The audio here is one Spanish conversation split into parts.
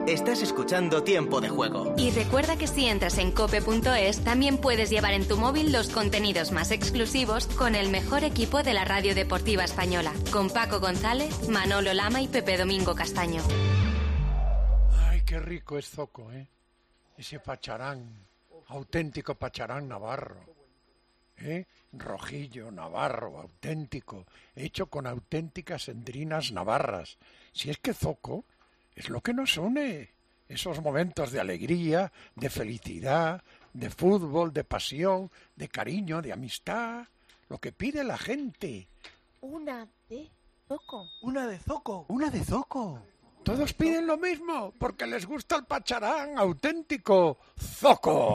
Estás escuchando Tiempo de Juego. Y recuerda que si entras en cope.es, también puedes llevar en tu móvil los contenidos más exclusivos con el mejor equipo de la radio deportiva española, con Paco González, Manolo Lama y Pepe Domingo Castaño. Ay, qué rico es Zoco, ¿eh? Ese pacharán, auténtico pacharán navarro. Rojillo, navarro, auténtico, hecho con auténticas endrinas navarras. Si es que Zoco es lo que nos une, esos momentos de alegría, de felicidad, de fútbol, de pasión, de cariño, de amistad, lo que pide la gente. Una de Zoco. Una de Zoco. Una de Zoco. Todos piden lo mismo, porque les gusta el pacharán auténtico Zoco.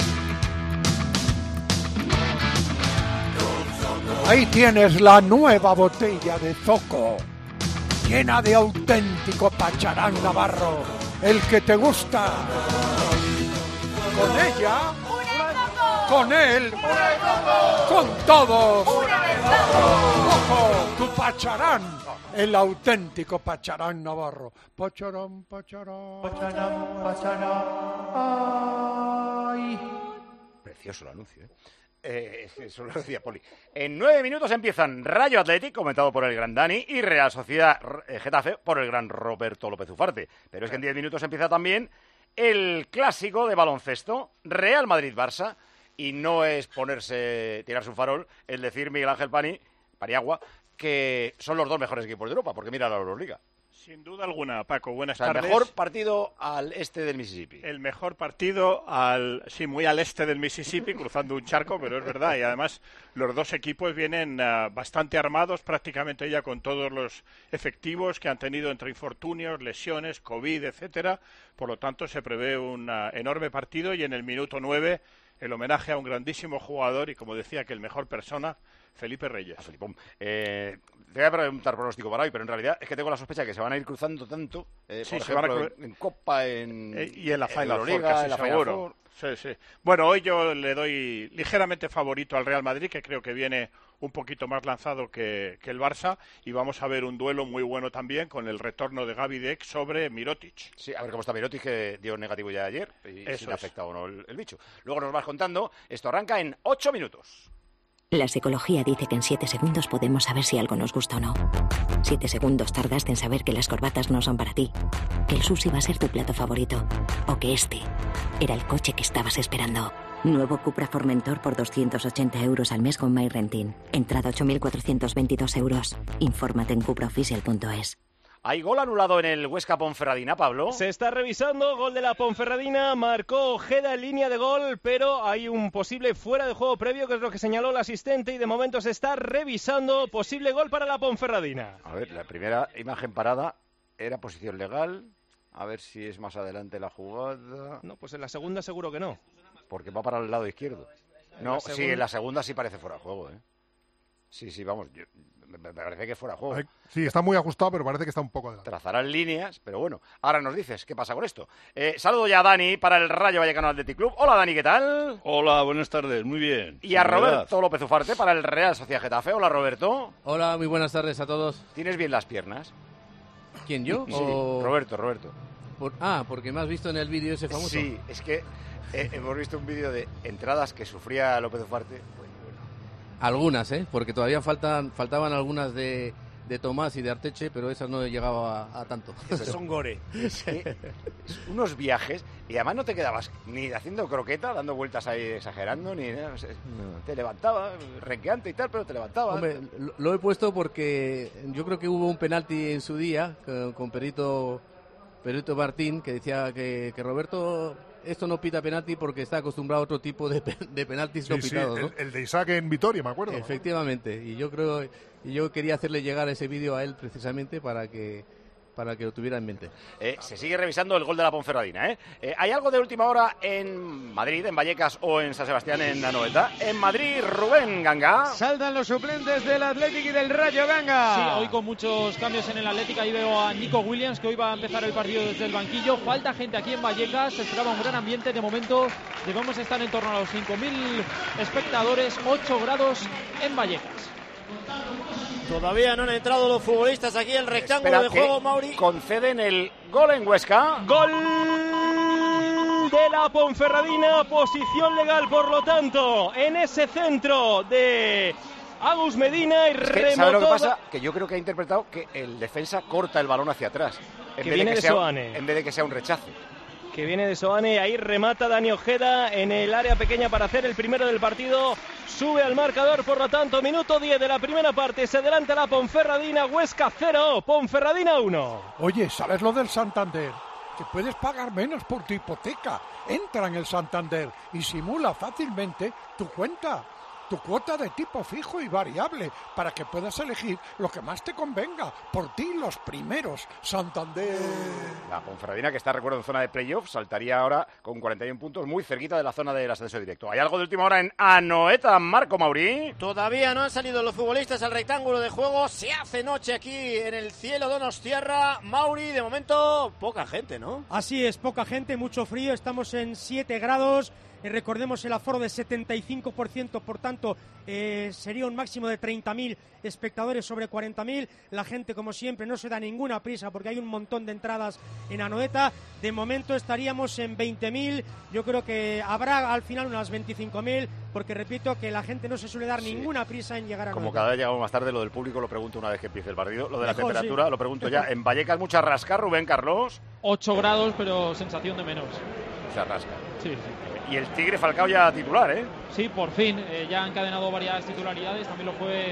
Ahí tienes la nueva botella de Zoco, llena de auténtico pacharán navarro, el que te gusta. Con ella, con él, con todos. Zoco, tu pacharán, el auténtico pacharán navarro. Pacharán, pacharán, pacharán, pacharán. Ay. Precioso el anuncio, ¿eh? Eso lo decía Poli. En 9 minutos empiezan Rayo Atlético, comentado por el gran Dani, y Real Sociedad Getafe por el gran Roberto López Ufarte. Pero es que en 10 minutos empieza también el clásico de baloncesto, Real Madrid-Barça, y no es tirarse un farol el decir Miguel Ángel Paniagua que son los dos mejores equipos de Europa, porque mira la Euroliga. Sin duda alguna, Paco, buenas tardes. El mejor partido al este del Mississippi. El mejor partido muy al este del Mississippi, cruzando un charco, pero es verdad. Y además los dos equipos vienen bastante armados, prácticamente ya con todos los efectivos que han tenido entre infortunios, lesiones, COVID, etcétera. Por lo tanto, se prevé un enorme partido y en el minuto 9 el homenaje a un grandísimo jugador y, como decía, que el mejor persona, Felipe Reyes. Te voy a preguntar pronóstico para hoy, pero en realidad es que tengo la sospecha que se van a ir cruzando tanto, sí, por ejemplo, en Copa, y en la Final Four, casi seguro. Sí. Bueno, hoy yo le doy ligeramente favorito al Real Madrid, que creo que viene un poquito más lanzado que el Barça, y vamos a ver un duelo muy bueno también con el retorno de Gavi Deck sobre Mirotic. Sí, a ver cómo está Mirotic, que dio negativo ya ayer, y si le ha afectado o no el bicho. Luego nos vas contando, esto arranca en 8 minutos. La psicología dice que en 7 segundos podemos saber si algo nos gusta o no. 7 segundos tardaste en saber que las corbatas no son para ti, que el sushi va a ser tu plato favorito, o que este era el coche que estabas esperando. Nuevo Cupra Formentor por 280 euros al mes con MyRenting. Entrada 8.422 euros. Infórmate en cupraofficial.es. ¿Hay gol anulado en el Huesca Ponferradina, Pablo? Se está revisando, gol de la Ponferradina, marcó Ojeda en línea de gol, pero hay un posible fuera de juego previo, que es lo que señaló el asistente, y de momento se está revisando posible gol para la Ponferradina. A ver, la primera imagen parada era posición legal, a ver si es más adelante la jugada. No, pues en la segunda seguro que no. Porque va para el lado izquierdo. No, sí, en la segunda sí parece fuera de juego, ¿eh? Sí, vamos, me parece que fuera de juego. Sí, está muy ajustado, pero parece que está un poco adelante. Trazarán líneas, pero bueno, ahora nos dices qué pasa con esto. Saludo ya a Dani para el Rayo Vallecano Athletic Club. Hola, Dani, ¿qué tal? Hola, buenas tardes, muy bien. Y a Roberto López Ufarte para el Real Sociedad Getafe. Hola, Roberto. Hola, muy buenas tardes a todos. ¿Tienes bien las piernas? ¿Quién, yo? Sí, Roberto. Porque me has visto en el vídeo ese famoso. Sí, es que hemos visto un vídeo de entradas que sufría López Ufarte. Algunas, porque todavía faltaban algunas de Tomás y de Arteche, pero esas no llegaba a tanto. Esos son gore. Es unos viajes, y además no te quedabas ni haciendo croqueta, dando vueltas ahí exagerando, ni nada. Te levantaba, renqueante y tal, pero te levantaba. Hombre, lo he puesto porque yo creo que hubo un penalti en su día con Perito Martín, que decía que Roberto... Esto no pita penalti porque está acostumbrado a otro tipo de penaltis no pitados, ¿no? El de Isaac en Vitoria, me acuerdo. Efectivamente, y yo quería hacerle llegar ese vídeo a él precisamente para que lo tuviera en mente. Se sigue revisando el gol de la Ponferradina, ¿Hay algo de última hora en Madrid, en Vallecas o en San Sebastián, en Anoeta? En Madrid, Rubén Ganga. Saltan los suplentes del Athletic y del Rayo, Ganga. Sí, hoy con muchos cambios en el Athletic. Ahí veo a Nico Williams, que hoy va a empezar el partido desde el banquillo. Falta gente aquí en Vallecas. Se esperaba un gran ambiente. De momento debemos estar en torno a los 5.000 espectadores. 8 grados en Vallecas. Todavía no han entrado los futbolistas aquí en el rectángulo de juego, Mauri. Conceden el gol en Huesca. Gol de la Ponferradina, posición legal, por lo tanto, en ese centro de Agus Medina y remató. ¿Sabe lo que pasa? Que yo creo que ha interpretado que el defensa corta el balón hacia atrás. Que viene de Soane. En vez de que sea un rechace. Que viene de Soane, ahí remata Dani Ojeda en el área pequeña para hacer el primero del partido. Sube al marcador, por lo tanto, minuto 10 de la primera parte. Se adelanta la Ponferradina, Huesca 0, Ponferradina 1. Oye, ¿sabes lo del Santander? Que puedes pagar menos por tu hipoteca. Entra en el Santander y simula fácilmente tu cuenta. Tu cuota de tipo fijo y variable, para que puedas elegir lo que más te convenga. Por ti, los primeros. Santander. La Ponferradina, que está, recuerdo, en zona de playoff, saltaría ahora con 41 puntos, muy cerquita de la zona del ascenso directo. ¿Hay algo de última hora en Anoeta, Marco Maurí? Todavía no han salido los futbolistas al rectángulo de juego. Se hace noche aquí en el cielo donostiarra. Mauri, de momento, poca gente, ¿no? Así es, poca gente, mucho frío. Estamos en 7 grados. Recordemos el aforo de 75%, por tanto sería un máximo de 30.000 espectadores sobre 40.000. La gente, como siempre, no se da ninguna prisa porque hay un montón de entradas en Anoeta. De momento estaríamos en 20.000. Yo creo que habrá al final unas 25.000, porque repito que la gente no se suele dar ninguna prisa en llegar a Anoeta. Como cada vez llegamos más tarde, lo del público lo pregunto una vez que empiece el partido. Lo de la temperatura lo pregunto ya. En Vallecas mucha rasca, Rubén Carlos. 8 grados, pero sensación de menos. Mucha rasca. Sí. Y el Tigre Falcao ya titular, ¿eh? Sí, por fin. Ya ha encadenado varias titularidades. También lo fue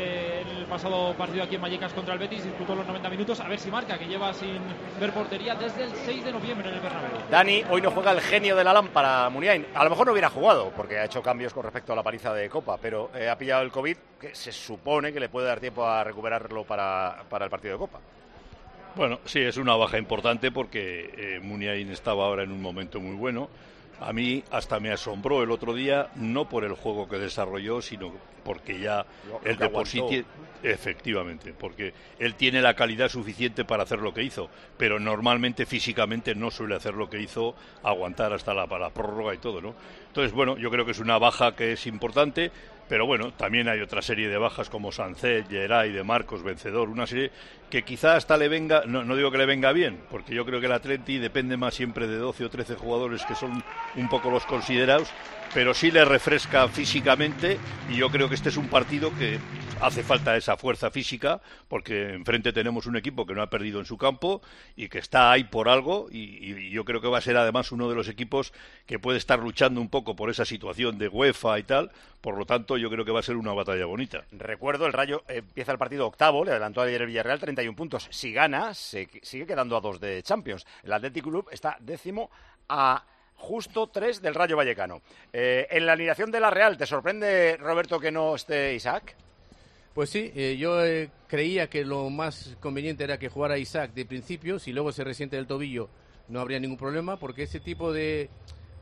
el pasado partido aquí en Vallecas contra el Betis. Disputó los 90 minutos. A ver si marca, que lleva sin ver portería desde el 6 de noviembre en el Bernabéu. Dani, hoy no juega el genio de la lámpara, Muniain. A lo mejor no hubiera jugado, porque ha hecho cambios con respecto a la paliza de Copa, pero ha pillado el COVID, que se supone que le puede dar tiempo a recuperarlo para el partido de Copa. Bueno, sí, es una baja importante porque Muniain estaba ahora en un momento muy bueno. A mí hasta me asombró el otro día, no por el juego que desarrolló, sino porque ya el de por sí tiene, efectivamente, porque él tiene la calidad suficiente para hacer lo que hizo, pero normalmente físicamente no suele hacer lo que hizo, aguantar hasta la prórroga y todo, ¿no? Entonces, bueno, yo creo que es una baja que es importante, pero bueno, también hay otra serie de bajas como Sancet, Geray, De Marcos, Vencedor, una serie que quizá hasta le venga, no digo que le venga bien, porque yo creo que el Atleti depende más siempre de 12 o 13 jugadores que son un poco los considerados, pero sí le refresca físicamente, y yo creo que este es un partido que hace falta esa fuerza física, porque enfrente tenemos un equipo que no ha perdido en su campo y que está ahí por algo, y yo creo que va a ser además uno de los equipos que puede estar luchando un poco por esa situación de UEFA y tal. Por lo tanto, yo creo que va a ser una batalla bonita. Recuerdo, el Rayo empieza el partido octavo, le adelantó ayer el Villarreal 31 puntos. Si gana, sigue quedando a 2 de Champions. El Athletic Club está 10º a justo 3 del Rayo Vallecano. En la alineación de la Real, ¿te sorprende, Roberto, que no esté Isaac? Pues sí, yo creía que lo más conveniente era que jugara Isaac de principio. Si luego se resiente el tobillo, no habría ningún problema, porque ese tipo de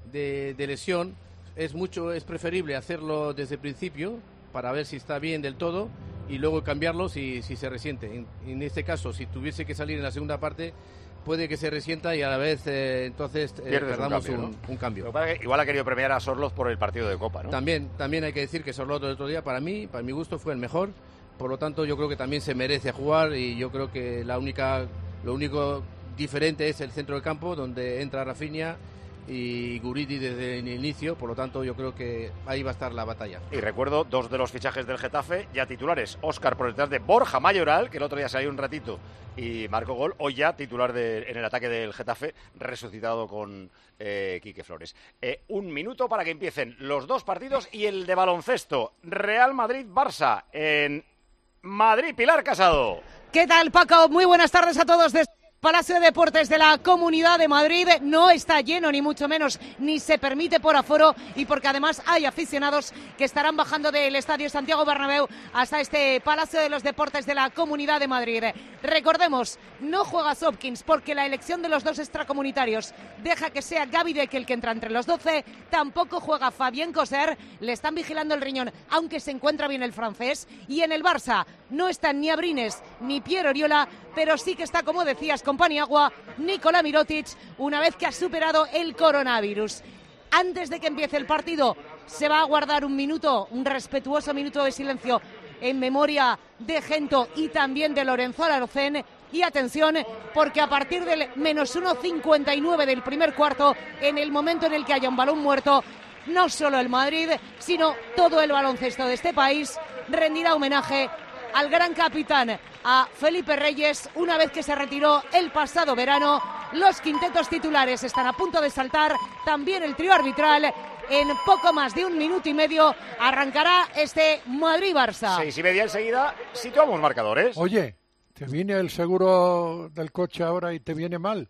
lesión es preferible hacerlo desde el principio para ver si está bien del todo y luego cambiarlo si se resiente. En este caso, si tuviese que salir en la segunda parte, puede que se resienta y a la vez entonces perdamos un cambio. Igual ha querido premiar a Sorloz por el partido de Copa, ¿no? También hay que decir que Sorloz el otro día para mi gusto fue el mejor, por lo tanto yo creo que también se merece jugar, y yo creo que lo único diferente es el centro del campo, donde entra Rafinha y Guridi desde el inicio, por lo tanto yo creo que ahí va a estar la batalla. Y recuerdo 2 de los fichajes del Getafe ya titulares: Óscar por detrás de Borja Mayoral, que el otro día salió un ratito y marcó gol, hoy ya titular en el ataque del Getafe, resucitado con Quique Flores. 1 minuto para que empiecen los 2 partidos y el de baloncesto, Real Madrid-Barça en Madrid. Pilar Casado. ¿Qué tal, Paco? Muy buenas tardes a todos desde Palacio de Deportes de la Comunidad de Madrid. No está lleno, ni mucho menos, ni se permite por aforo, y porque además hay aficionados que estarán bajando del Estadio Santiago Bernabéu hasta este Palacio de los Deportes de la Comunidad de Madrid. Recordemos, no juega Hopkins porque la elección de los 2 extracomunitarios deja que sea Gaby Deck el que entra entre los 12. Tampoco juega Fabien Coser, le están vigilando el riñón, aunque se encuentra bien el francés. Y en el Barça no están ni Abrines ni Pierre Oriola, pero sí que está, como decías, con Paniagua, Nikola Mirotic, una vez que ha superado el coronavirus. Antes de que empiece el partido, se va a guardar un respetuoso minuto de silencio en memoria de Gento y también de Lorenzo Alocén. Y atención, porque a partir del menos 1,59 del primer cuarto, en el momento en el que haya un balón muerto, no solo el Madrid, sino todo el baloncesto de este país rendirá homenaje al gran capitán, a Felipe Reyes, una vez que se retiró el pasado verano. Los quintetos titulares están a punto de saltar, también el trío arbitral. En poco más de 1 minuto y medio arrancará este Madrid-Barça. 6:30 enseguida, situamos marcadores. Oye, ¿te viene el seguro del coche ahora y te viene mal?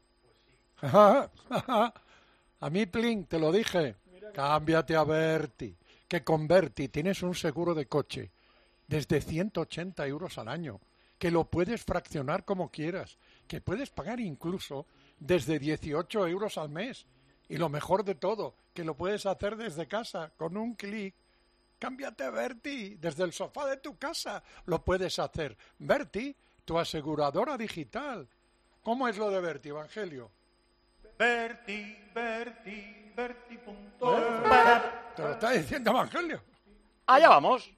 A mí, Plin, te lo dije. Cámbiate a Berti, que con Berti tienes un seguro de coche desde 180 euros al año, que lo puedes fraccionar como quieras, que puedes pagar incluso desde 18 euros al mes. Y lo mejor de todo, que lo puedes hacer desde casa, con un clic. Cámbiate a Berti, desde el sofá de tu casa lo puedes hacer. Berti, tu aseguradora digital. ¿Cómo es lo de Berti, Evangelio? Berti. ¿Te lo está diciendo Evangelio? Allá vamos.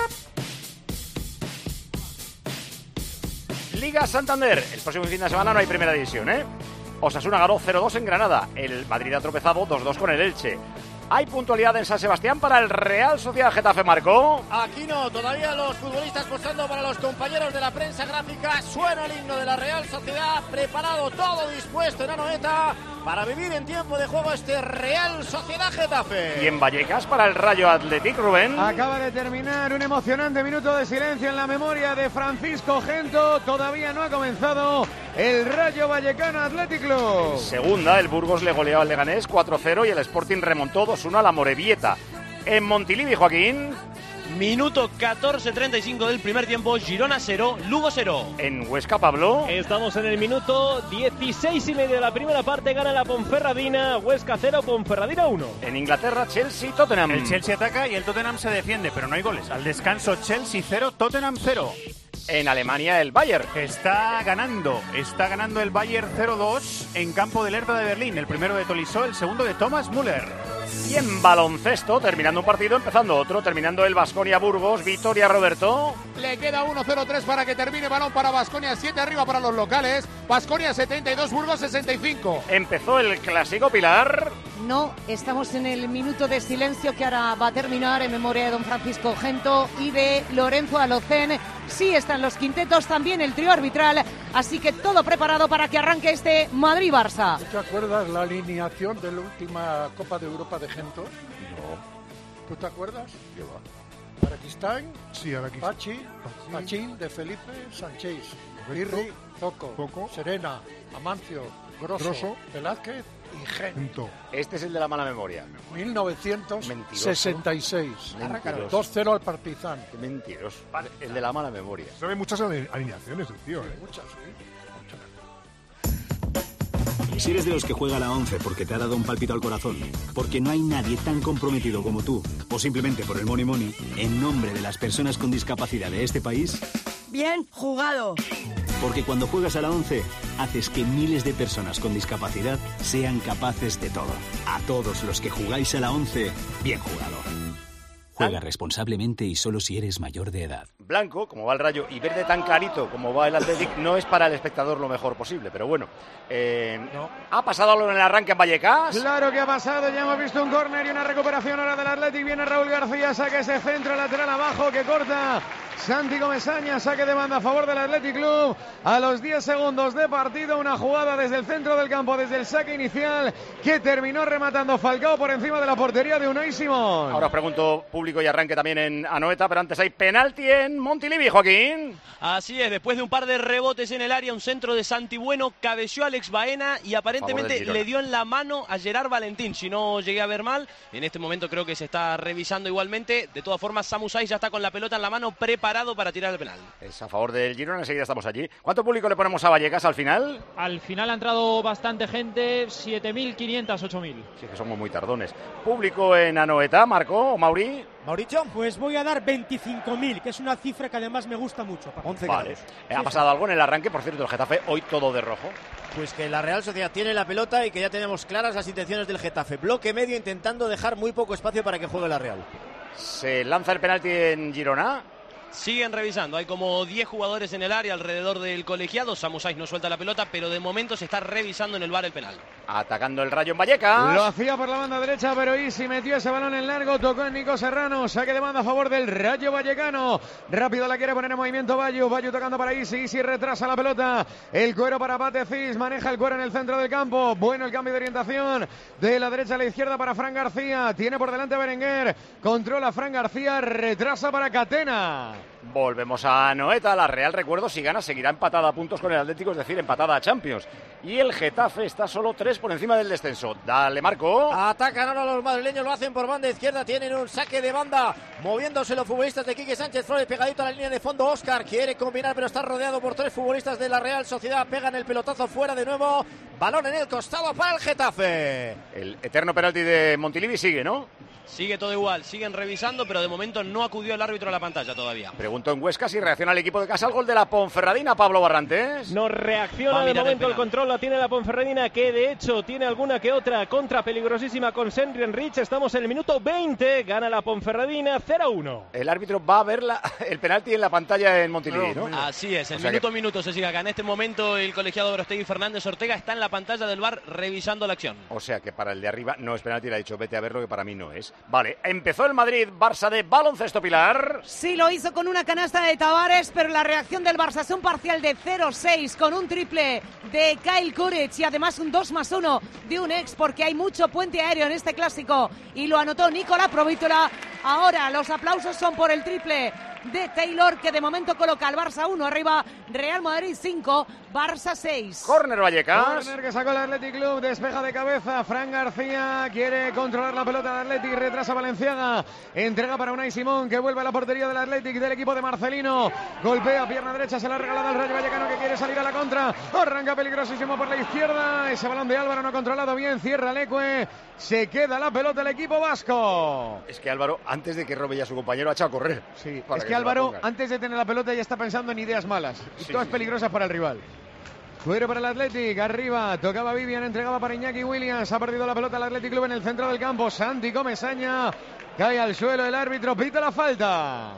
Liga Santander. El próximo fin de semana no hay primera división, ¿eh? Osasuna ganó 0-2 en Granada. El Madrid ha tropezado 2-2 con el Elche. ¿Hay puntualidad en San Sebastián para el Real Sociedad Getafe, Marcó? Aquí no, todavía los futbolistas posando para los compañeros de la prensa gráfica. Suena el himno de la Real Sociedad, preparado, todo dispuesto en Anoeta para vivir en tiempo de juego este Real Sociedad Getafe. Y en Vallecas para el Rayo Athletic, Rubén. Acaba de terminar un emocionante minuto de silencio en la memoria de Francisco Gento. Todavía no ha comenzado el Rayo Vallecano Athletic Club. En segunda, el Burgos le goleó al Leganés 4-0 y el Sporting remontó 2-1 a la Morevieta. En Montilivi, Joaquín. Minuto 14:35 del primer tiempo, Girona 0, Lugo 0. En Huesca, Pablo. Estamos en el minuto 16:30 de la primera parte, gana la Ponferradina, Huesca 0, Ponferradina 1. En Inglaterra, Chelsea, Tottenham. El Chelsea ataca y el Tottenham se defiende, pero no hay goles. Al descanso, Chelsea 0, Tottenham 0. En Alemania, el Bayern. Está ganando el Bayern 0-2 en campo del Hertha de Berlín. El primero de Tolisso, el segundo de Thomas Müller. Y en baloncesto, terminando un partido, empezando otro, terminando el Baskonia Burgos, victoria, Roberto. Le queda 1-0-3 para que termine, balón para Baskonia, 7 arriba para los locales. Baskonia 72, Burgos 65. Empezó el clásico, Pilar. No, estamos en el minuto de silencio que ahora va a terminar en memoria de don Francisco Gento y de Lorenzo Alocén. Sí están los quintetos, también el trío arbitral, así que todo preparado para que arranque este Madrid-Barça. ¿Te acuerdas la alineación de la última Copa de Europa de Gento? No. ¿Tú te acuerdas? ¿Qué va? Araquistán, sí, Araquistán. Pachín, De Felipe, Sánchez, Pirri, Zoco, Serena, Amancio, Grosso, Velázquez y Gento. Este es el de la mala memoria. 1966. 2-0 al Partizan. Qué mentiroso. El de la mala memoria. Sabe muchas alineaciones el tío, ¿eh? Muchas, sí. Si eres de los que juega a la 11 porque te ha dado un pálpito al corazón, porque no hay nadie tan comprometido como tú, o simplemente por el money money, en nombre de las personas con discapacidad de este país... Bien jugado. Porque cuando juegas a la 11, haces que miles de personas con discapacidad sean capaces de todo. A todos los que jugáis a la 11, bien jugado. Juega responsablemente y solo si eres mayor de edad. Blanco, como va el Rayo, y verde tan clarito como va el Athletic, no es para el espectador lo mejor posible, pero bueno. No. ¿Ha pasado algo en el arranque en Vallecas? Claro que ha pasado, ya hemos visto un córner y una recuperación ahora del Athletic. Viene Raúl García, saque ese centro lateral abajo que corta Santi Comesaña, saque de banda a favor del Athletic Club. A los 10 segundos de partido, una jugada desde el centro del campo, desde el saque inicial, que terminó rematando Falcao por encima de la portería de Unai Simón. Ahora os pregunto, público y arranque también en Anoeta, pero antes hay penalti en Montilivi, Joaquín. Así es, después de un par de rebotes en el área, un centro de Santi Bueno, cabeció a Alex Baena y aparentemente le dio en la mano a Gerard Valentín. Si no llegué a ver mal, en este momento creo que se está revisando igualmente. De todas formas, Samu Saiz ya está con la pelota en la mano, preparado para tirar el penal. Es a favor del Girona, enseguida estamos allí. ¿Cuánto público le ponemos a Vallecas al final? Al final ha entrado bastante gente, 7.500, 8.000. Sí, que somos muy tardones. Público en Anoeta, Marco o Mauri. Mauricio. Pues voy a dar 25.000, que es una cifra que además me gusta mucho. 11 vale. ¿Ha pasado algo en el arranque? Por cierto, el Getafe hoy todo de rojo. Pues que la Real Sociedad tiene la pelota y que ya tenemos claras las intenciones del Getafe. Bloque medio intentando dejar muy poco espacio para que juegue la Real. Se lanza el penalti en Girona. Siguen revisando, hay como 10 jugadores en el área alrededor del colegiado. Samu Saiz no suelta la pelota, pero de momento se está revisando en el VAR el penal. Atacando el Rayo en Vallecas. Lo hacía por la banda derecha, pero Isi metió ese balón en largo, tocó en Nico Serrano, saque de banda a favor del Rayo Vallecano. Rápido la quiere poner en movimiento Bayu tocando para Isi retrasa la pelota. El Cuero para Patefis, maneja el Cuero en el centro del campo. Bueno el cambio de orientación de la derecha a la izquierda para Fran García. Tiene por delante a Berenguer, controla Fran García, retrasa para Catena. Volvemos a Anoeta. La Real, recuerdo, si gana seguirá empatada a puntos con el Atlético, es decir, empatada a Champions. Y el Getafe está solo 3 por encima del descenso. Dale, Marco. Atacan ahora los madrileños, lo hacen por banda izquierda. Tienen un saque de banda, moviéndose los futbolistas de Quique Sánchez Flores, pegadito a la línea de fondo. Óscar quiere combinar, pero está rodeado por 3 futbolistas de la Real Sociedad. Pegan el pelotazo fuera de nuevo. Balón en el costado para el Getafe. El eterno penalti de Montilivi sigue, ¿no? Sigue todo igual, siguen revisando, pero de momento no acudió el árbitro a la pantalla todavía. Pregunto en Huesca si reacciona el equipo de casa al gol de la Ponferradina, Pablo Barrantes. No reacciona, de momento el control la tiene la Ponferradina, que de hecho tiene alguna que otra contra peligrosísima con Henry Enrich. Estamos en el minuto 20, gana la Ponferradina 0-1. El árbitro va a ver el penalti en la pantalla en Montilivi, ¿no? Así es, el minuto se sigue acá. En este momento el colegiado Brostegui Fernández Ortega está en la pantalla del VAR revisando la acción. O sea que para el de arriba no es penalti, le ha dicho vete a verlo, que para mí no es. Vale, empezó el Madrid-Barça de baloncesto, Pilar. Sí, lo hizo con una canasta de Tavares, pero la reacción del Barça es un parcial de 0-6 con un triple de Kyle Kuric y además un 2+1 de un ex, porque hay mucho puente aéreo en este clásico y lo anotó Nicolás Provítola. Ahora los aplausos son por el triple de Taylor, que de momento coloca al Barça 1 arriba, Real Madrid 5, Barça 6. Córner Vallecas. Córner que sacó el Athletic Club, despeja de cabeza, Fran García quiere controlar la pelota del Athletic, retrasa Valenciaga, entrega para Unai Simón, que vuelve a la portería del Athletic, del equipo de Marcelino, golpea pierna derecha, se la ha regalado al Rayo Vallecano, que quiere salir a la contra, arranca peligrosísimo por la izquierda, ese balón de Álvaro no controlado bien, cierra Leque, se queda la pelota el equipo vasco. Es que Álvaro, antes de que robe ya a su compañero, ha echado a correr. Sí, es que Álvaro, antes de tener la pelota, ya está pensando en ideas malas y todas peligrosas para el rival. Cuero para el Athletic, arriba, tocaba Vivian, entregaba para Iñaki Williams, ha perdido la pelota el Athletic Club en el centro del campo, Santi Comesaña, cae al suelo el árbitro, pita la falta.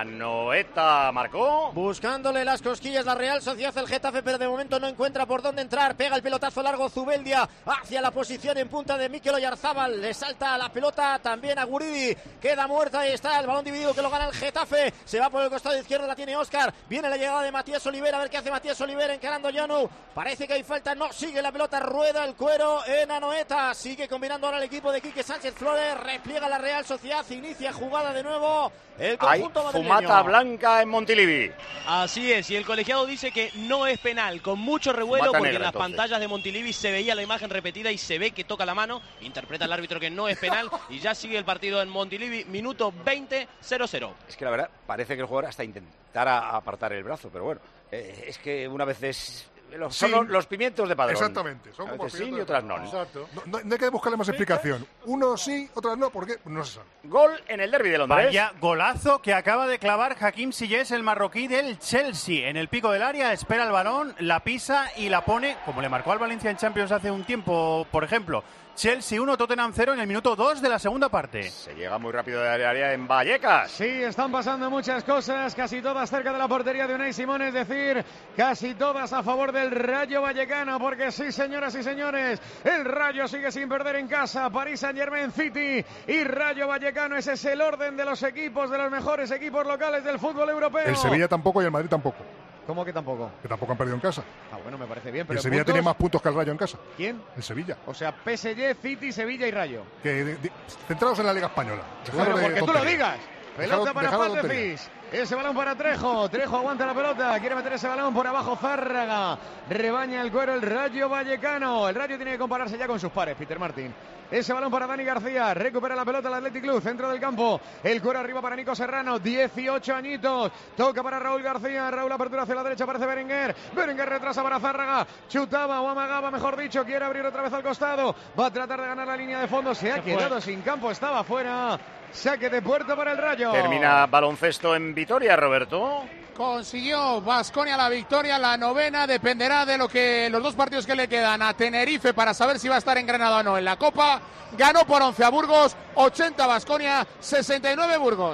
Anoeta marcó. Buscándole las cosquillas la Real Sociedad, el Getafe, pero de momento no encuentra por dónde entrar, pega el pelotazo largo Zubeldia hacia la posición en punta de Mikel Oyarzábal, le salta la pelota también a Guridi, queda muerta, ahí está el balón dividido que lo gana el Getafe, se va por el costado izquierdo, la tiene Óscar, viene la llegada de Matías Olivera, a ver qué hace Matías Olivera encarando Llano, parece que hay falta, no sigue la pelota, rueda el Cuero en Anoeta, sigue combinando ahora el equipo de Quique Sánchez Flores, repliega la Real Sociedad, inicia jugada de nuevo el conjunto madrileño. Hay fumata blanca en Montilivi. Así es, y el colegiado dice que no es penal, con mucho revuelo, fumata porque negra, en las pantallas de Montilivi se veía la imagen repetida y se ve que toca la mano, interpreta el árbitro que no es penal y ya sigue el partido en Montilivi, minuto 20, 0-0. Es que la verdad, parece que el jugador hasta intentara apartar el brazo, pero bueno, es que una vez es... Son los pimientos de Padrón. Exactamente. Son como sí y otras no. Exacto. No hay que buscarle más explicación. Unos sí, otras no, porque no se sabe. Gol en el derbi de Londres. Vaya golazo que acaba de clavar Hakim Ziyech, el marroquí del Chelsea. En el pico del área, espera el balón, la pisa y la pone, como le marcó al Valencia en Champions hace un tiempo, por ejemplo. Chelsea 1, Tottenham 0 en el minuto 2 de la segunda parte. Se llega muy rápido del área en Vallecas. Sí, están pasando muchas cosas, casi todas cerca de la portería de Unai Simón, es decir, casi todas a favor del Rayo Vallecano, porque sí, señoras y señores, el Rayo sigue sin perder en casa, Paris Saint-Germain, City y Rayo Vallecano, ese es el orden de los equipos, de los mejores equipos locales del fútbol europeo. El Sevilla tampoco y el Madrid tampoco. ¿Cómo que tampoco? Que tampoco han perdido en casa. Ah, bueno, me parece bien, pero el Sevilla tiene más puntos que el Rayo en casa. ¿Quién? El Sevilla. O sea, PSG, City, Sevilla y Rayo. Centrados en la Liga Española. Bueno, porque tú lo digas. Pelota para Patefis. Ese balón para Trejo. Trejo aguanta la pelota. Quiere meter ese balón por abajo. Zárraga. Rebaña el Cuero el Rayo Vallecano. El Rayo tiene que compararse ya con sus pares, Peter Martín. Ese balón para Dani García. Recupera la pelota el Athletic Club. Centro del campo. El Cuero arriba para Nico Serrano. 18 añitos. Toca para Raúl García. Raúl apertura hacia la derecha. Aparece Berenguer. Berenguer retrasa para Zárraga. Chutaba o amagaba, mejor dicho. Quiere abrir otra vez al costado. Va a tratar de ganar la línea de fondo. Se ha quedado sin campo. Estaba fuera. Saque de puerta para el Rayo. Termina baloncesto en Vitoria, Roberto. Consiguió Baskonia la victoria, la novena. Dependerá de los dos partidos que le quedan a Tenerife para saber si va a estar en Granada o no en la Copa. Ganó por 11 a Burgos, 80 Baskonia, 69 Burgos.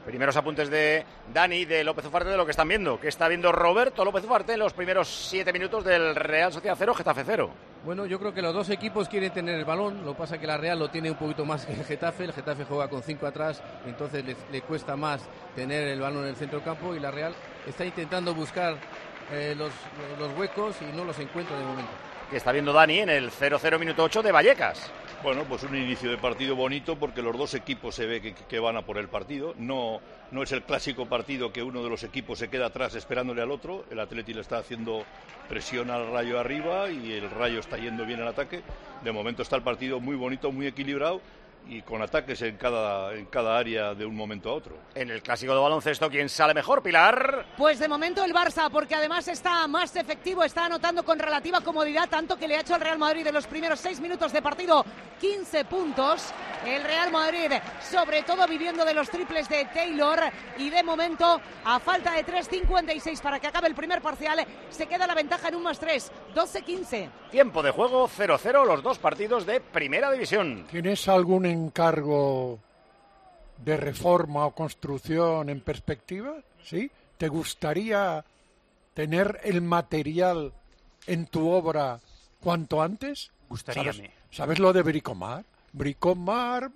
Primeros apuntes de Dani, de López Ufarte, de lo que están viendo. ¿Qué está viendo Roberto López Ufarte en los primeros 7 minutos del Real Sociedad 0, Getafe 0? Bueno, yo creo que los dos equipos quieren tener el balón. Lo que pasa es que la Real lo tiene un poquito más que el Getafe. El Getafe juega con 5 atrás, entonces le cuesta más tener el balón en el centro del campo. Y la Real está intentando buscar los huecos y no los encuentra de momento. Que está viendo Dani en el 0-0 minuto 8 de Vallecas. Bueno, pues un inicio de partido bonito porque los dos equipos se ve que van a por el partido. No es el clásico partido que uno de los equipos se queda atrás esperándole al otro. El Atleti le está haciendo presión al Rayo arriba y el Rayo está yendo bien al ataque. De momento está el partido muy bonito, muy equilibrado y con ataques en cada área de un momento a otro. En el clásico de baloncesto, ¿quién sale mejor, Pilar? Pues de momento el Barça, porque además está más efectivo, está anotando con relativa comodidad, tanto que le ha hecho al Real Madrid en los primeros 6 minutos de partido 15 puntos. El Real Madrid, sobre todo viviendo de los triples de Taylor, y de momento, a falta de 3:56 para que acabe el primer parcial, se queda la ventaja en un +3, 12-15. Tiempo de juego 0-0, los dos partidos de Primera División. ¿Tienes algún encargo de reforma o construcción en perspectiva? ¿Sí? ¿Te gustaría tener el material en tu obra cuanto antes? Gustaríame. ¿Sabes lo de Bricomar? Bricomar.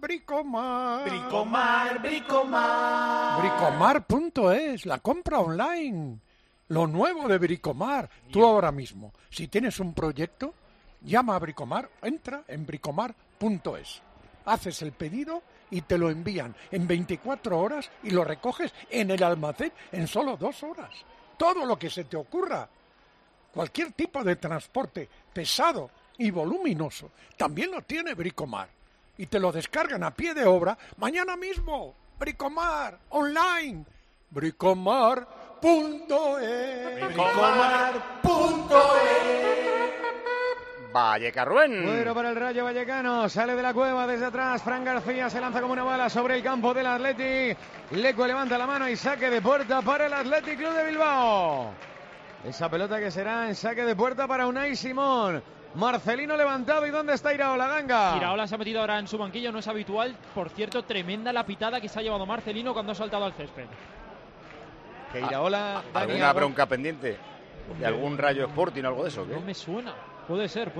Bricomar.es, la compra online. Lo nuevo de Bricomar. Tú ahora mismo, si tienes un proyecto, llama a Bricomar, entra en bricomar.es. Haces el pedido y te lo envían en 24 horas y lo recoges en el almacén en solo 2 horas. Todo lo que se te ocurra. Cualquier tipo de transporte pesado y voluminoso también lo tiene Bricomar. Y te lo descargan a pie de obra mañana mismo. Bricomar, online. Bricomar.es. Vallecas Ruén. Bueno para el Rayo Vallecano, sale de la cueva desde atrás, Fran García se lanza como una bala sobre el campo del Athletic. Leco levanta la mano y saque de puerta para el Athletic Club de Bilbao. Esa pelota que será en saque de puerta para Unai Simón. Marcelino levantado, ¿y dónde está Iraola, Ganga? Iraola se ha metido ahora en su banquillo, no es habitual. Por cierto, tremenda la pitada que se ha llevado Marcelino cuando ha saltado al césped. Que Iraola... ¿Alguna bronca pendiente? ¿De algún Rayo Sporting o algo de eso? ¿qué? No me suena. Puede ser.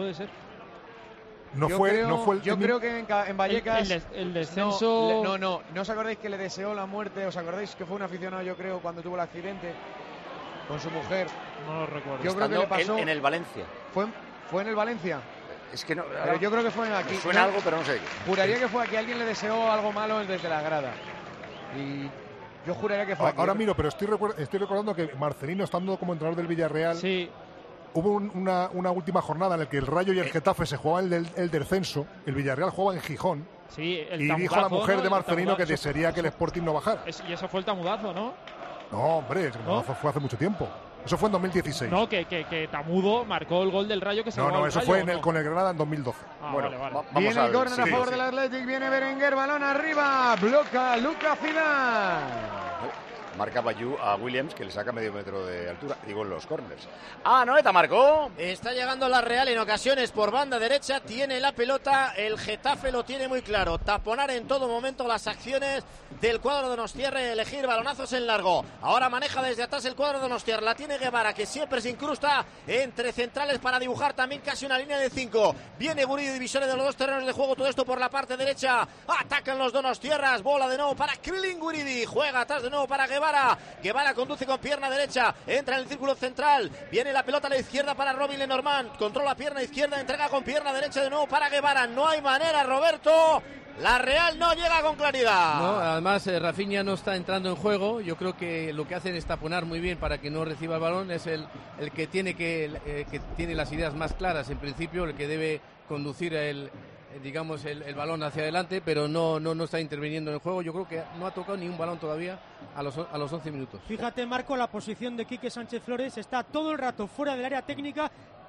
Yo creo que en Vallecas... El descenso... No os acordáis que le deseó la muerte. ¿Os acordáis que fue un aficionado, yo creo, cuando tuvo el accidente con su mujer? No lo recuerdo. Yo creo que le pasó... En el Valencia. ¿Fue en el Valencia? Es que no... Pero yo creo que fue aquí. Suena algo, pero no sé. Juraría que fue aquí. Alguien le deseó algo malo desde la grada. Y yo juraría que fue aquí. Ahora miro, pero estoy recordando que Marcelino, estando como entrenador del Villarreal... Sí. Hubo una última jornada en la que el Rayo y el Getafe se jugaban el descenso. El Villarreal jugaba en Gijón. Sí, y dijo la mujer de Marcelino que desearía que el Sporting no bajara. Y eso fue el tamudazo, ¿no? No, hombre, el tamudazo fue hace mucho tiempo. Eso fue en 2016. No, que Tamudo marcó el gol del Rayo que se No, eso fue con el Granada en 2012. Bueno, vale. Viene el córner a favor del Athletic, viene Berenguer, balón arriba, bloca Luca Zidane. Marca Bayou a Williams, que le saca medio metro de altura, digo en los corners. Noeta marcó. Está llegando la Real en ocasiones por banda derecha, tiene la pelota, el Getafe lo tiene muy claro, taponar en todo momento las acciones del cuadro de Donostiarra, elegir balonazos en largo. Ahora maneja desde atrás el cuadro de Donostiarra, la tiene Guevara, que siempre se incrusta entre centrales para dibujar también casi una línea de 5. Viene Guridi, divisiones de los dos terrenos de juego, todo esto por la parte derecha. Atacan los Donostiarras, bola de nuevo para Krillin Guridi, juega atrás de nuevo para Guevara. Guevara conduce con pierna derecha, entra en el círculo central, viene la pelota a la izquierda para Robin Lenormand, controla pierna izquierda, entrega con pierna derecha de nuevo para Guevara. No hay manera, Roberto. La Real no llega con claridad. No, además Rafinha no está entrando en juego. Yo creo que lo que hacen es taponar muy bien para que no reciba el balón. Es el que tiene que tiene las ideas más claras en principio, el que debe conducir el balón hacia adelante, pero no está interviniendo en el juego. Yo creo que no ha tocado ni un balón todavía a los 11 minutos. Fíjate, Marco, la posición de Quique Sánchez Flores está todo el rato fuera del área técnica,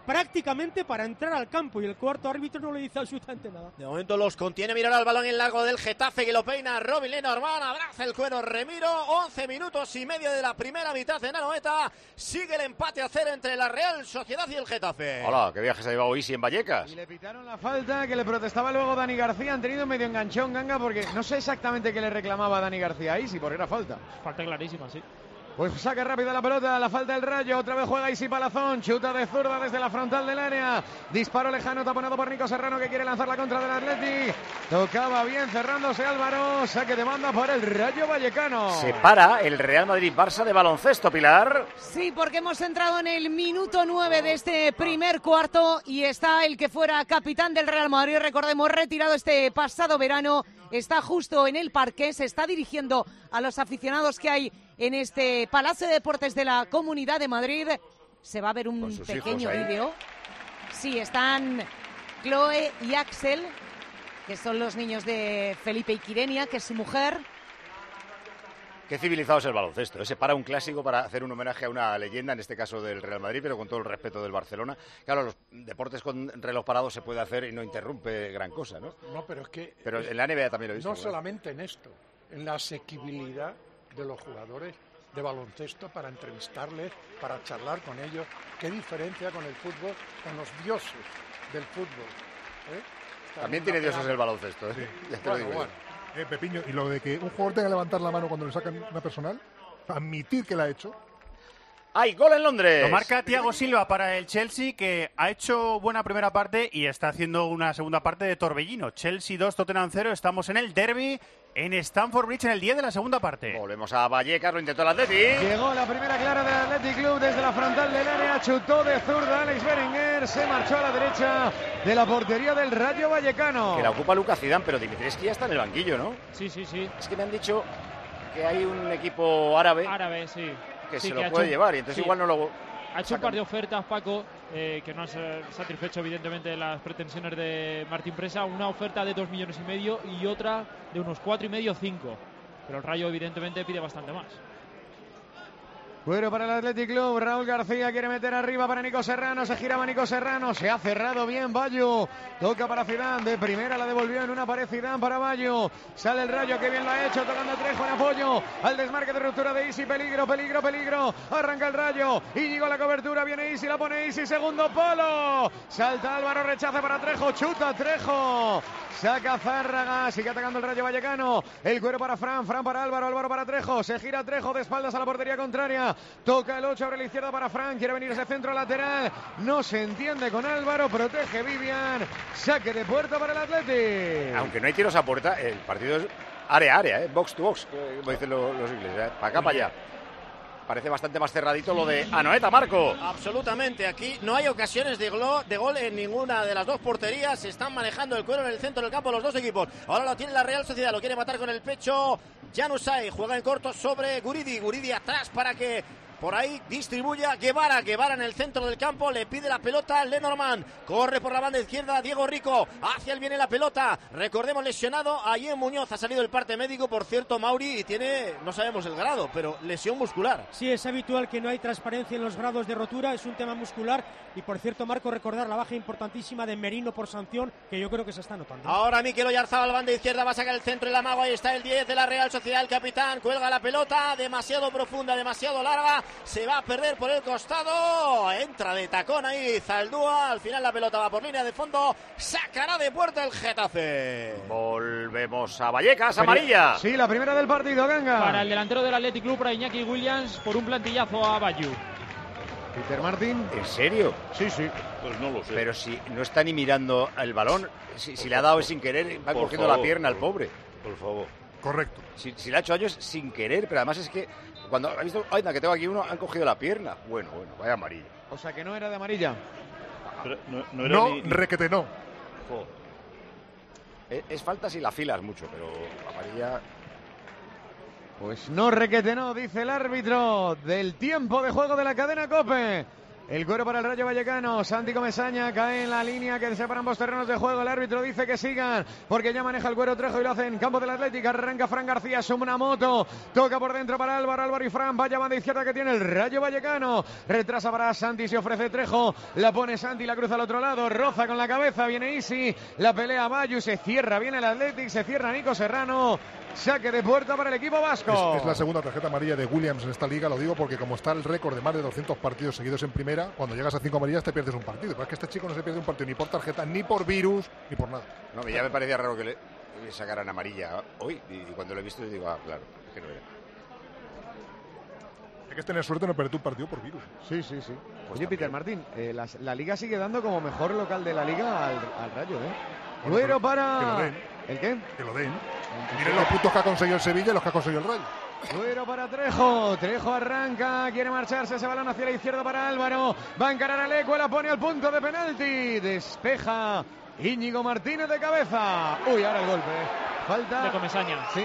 prácticamente para entrar al campo y el cuarto árbitro no le dice absolutamente nada. De momento los contiene, mirar al balón en largo del Getafe que lo peina Robin Lenormand, abraza el cuero Remiro, 11 minutos y medio de la primera mitad en Anoeta, sigue el empate a 0 entre la Real Sociedad y el Getafe. Hola, qué viaje se ha llevado Isi en Vallecas. Y le pitaron la falta que le protestaba luego Dani García, han tenido medio enganchón Ganga porque no sé exactamente qué le reclamaba Dani García a Isi, porque era falta. Falta clarísima, sí. Pues saca rápida la pelota, la falta del Rayo, otra vez juega Isi Palazón, chuta de zurda desde la frontal del área, disparo lejano taponado por Nico Serrano que quiere lanzar la contra del Athletic, tocaba bien cerrándose Álvaro, saque de banda por el Rayo Vallecano. Se para el Real Madrid-Barça de baloncesto, Pilar. Sí, porque hemos entrado en el minuto 9 de este primer cuarto y está el que fuera capitán del Real Madrid, recordemos, retirado este pasado verano, está justo en el parque, se está dirigiendo a los aficionados que hay en este Palacio de Deportes de la Comunidad de Madrid. Se va a ver un pequeño vídeo. Sí, están Chloe y Axel, que son los niños de Felipe y Quirenia, que es su mujer. Qué civilizado es el baloncesto. Se para un clásico para hacer un homenaje a una leyenda, en este caso del Real Madrid, pero con todo el respeto del Barcelona. Claro, los deportes con reloj parado se puede hacer y no interrumpe gran cosa, ¿no? No, pero es que... Pero en la NBA también lo he visto. No solamente en esto, en la asequibilidad de los jugadores de baloncesto para entrevistarles, para charlar con ellos. ¿Qué diferencia con el fútbol, con los dioses del fútbol? También tiene dioses el baloncesto, ¿eh? Sí. Ya te lo digo yo. Pepiño, y lo de que un jugador tenga que levantar la mano cuando le sacan una personal, admitir que la ha hecho. ¡Hay gol en Londres! Lo marca Thiago Silva para el Chelsea, que ha hecho buena primera parte y está haciendo una segunda parte de torbellino. Chelsea 2, Tottenham 0. Estamos en el derbi en Stamford Bridge en el 10 de la segunda parte. Volvemos a Vallecas, lo intentó el Athletic. Llegó la primera clara del Athletic Club desde la frontal del área, chutó de zurda Alex Berenguer, se marchó a la derecha de la portería del Rayo Vallecano. Que la ocupa Lucas Zidane, pero Dimitrescu ya está en el banquillo, ¿no? Sí. Es que me han dicho que hay un equipo árabe. Árabe, sí. Que sí, se que lo puede llevar y entonces igual no lo... Ha hecho un par de ofertas, Paco, que no han satisfecho evidentemente las pretensiones de Martín Presa. Una oferta de 2,5 millones y otra de unos 4,5, 5. Pero el Rayo evidentemente pide bastante más. Cuero para el Athletic Club, Raúl García quiere meter arriba para Nico Serrano, se giraba Nico Serrano, se ha cerrado bien Bayo, toca para Zidane, de primera la devolvió en una pared Zidane para Bayo, sale el Rayo, que bien lo ha hecho, tocando Trejo en apoyo, al desmarque de ruptura de Isi, peligro, arranca el Rayo, y llegó la cobertura, viene Isi, la pone Isi, segundo palo, salta Álvaro, rechace para Trejo, chuta Trejo, saca Zárraga, sigue atacando el Rayo Vallecano, el cuero para Fran para Álvaro, Álvaro para Trejo, se gira Trejo de espaldas a la portería contraria, toca el 8, abre la izquierda para Fran, quiere venir ese centro lateral, no se entiende con Álvaro, protege Vivian, saque de puerta para el Athletic. Aunque no hay tiros a puerta, el partido es área a área, box to box, como dicen los ingleses, para acá, para allá. Parece bastante más cerradito lo de Anoeta, Marco. Absolutamente, aquí no hay ocasiones de gol en ninguna de las dos porterías. Se están manejando el cuero en el centro del campo los dos equipos. Ahora lo tiene la Real Sociedad, lo quiere matar con el pecho. Januzaj juega en corto sobre Guridi atrás para que por ahí distribuya Guevara en el centro del campo, le pide la pelota Lenormand, corre por la banda izquierda Diego Rico, hacia él viene la pelota, recordemos lesionado Ayer Muñoz, ha salido el parte médico, por cierto Mauri, y tiene, no sabemos el grado, pero lesión muscular. Sí, es habitual que no hay transparencia en los grados de rotura, es un tema muscular, y por cierto Marco, recordar la baja importantísima de Merino por sanción, que yo creo que se está notando. Ahora Mikel Oyarzabal, banda izquierda, va a sacar el centro y la mago, ahí está el 10 de la Real Sociedad, el capitán, cuelga la pelota, demasiado profunda, demasiado larga, se va a perder por el costado, entra de tacón ahí Zaldúa, al final la pelota va por línea de fondo, sacará de puerta el Getafe. Volvemos a Vallecas, amarilla. Sí, la primera del partido, Ganga. Para el delantero del Athletic Club, para Iñaki Williams, por un plantillazo a Bayu. Peter Martín. ¿En serio? Sí. Pues no lo sé. Pero si no está ni mirando el balón, si le ha dado sin querer, va cogiendo la pierna al pobre. Por favor. Correcto. Si le ha hecho daño es sin querer, pero además es que cuando ha visto, ay, que tengo aquí uno, han cogido la pierna. Bueno, vaya amarilla. O sea que no era de amarilla. Pero requete no. Es falta si la filas mucho, pero amarilla... Pues no requete no, dice el árbitro del tiempo de juego de la cadena COPE. El cuero para el Rayo Vallecano. Santi Comesaña cae en la línea que separa ambos terrenos de juego. El árbitro dice que sigan porque ya maneja el cuero Trejo y lo hace en campo del Atlético. Arranca Fran García, suma una moto. Toca por dentro para Álvaro y Fran. Vaya banda izquierda que tiene el Rayo Vallecano. Retrasa para Santi, se ofrece Trejo. La pone Santi, la cruza al otro lado. Roza con la cabeza, viene Isi. La pelea Bayu, se cierra bien el Atlético. Se cierra Nico Serrano. Saque de puerta para el equipo vasco. Es la segunda tarjeta amarilla de Williams en esta liga, lo digo porque como está el récord de más de 200 partidos seguidos en primera, cuando llegas a 5 amarillas te pierdes un partido. Pero es que este chico no se pierde un partido ni por tarjeta, ni por virus, ni por nada. No, ya me parecía raro que le sacaran amarilla hoy, y cuando lo he visto digo, claro, es que no era. Hay que tener suerte de no perder un partido por virus. Sí. Pues oye, Peter Martín, la liga sigue dando como mejor local de la liga al Rayo, ¿eh? Bueno, para... Que lo den. ¿El qué? Que lo den. Miren los puntos que ha conseguido el Sevilla y los que ha conseguido el Rayo. Bueno para Trejo. Trejo arranca, quiere marcharse ese balón hacia la izquierda para Álvaro. Va a encarar a Lecue, la pone al punto de penalti. Despeja Íñigo Martínez de cabeza. Uy, ahora el golpe. Falta de Comesaña. Sí.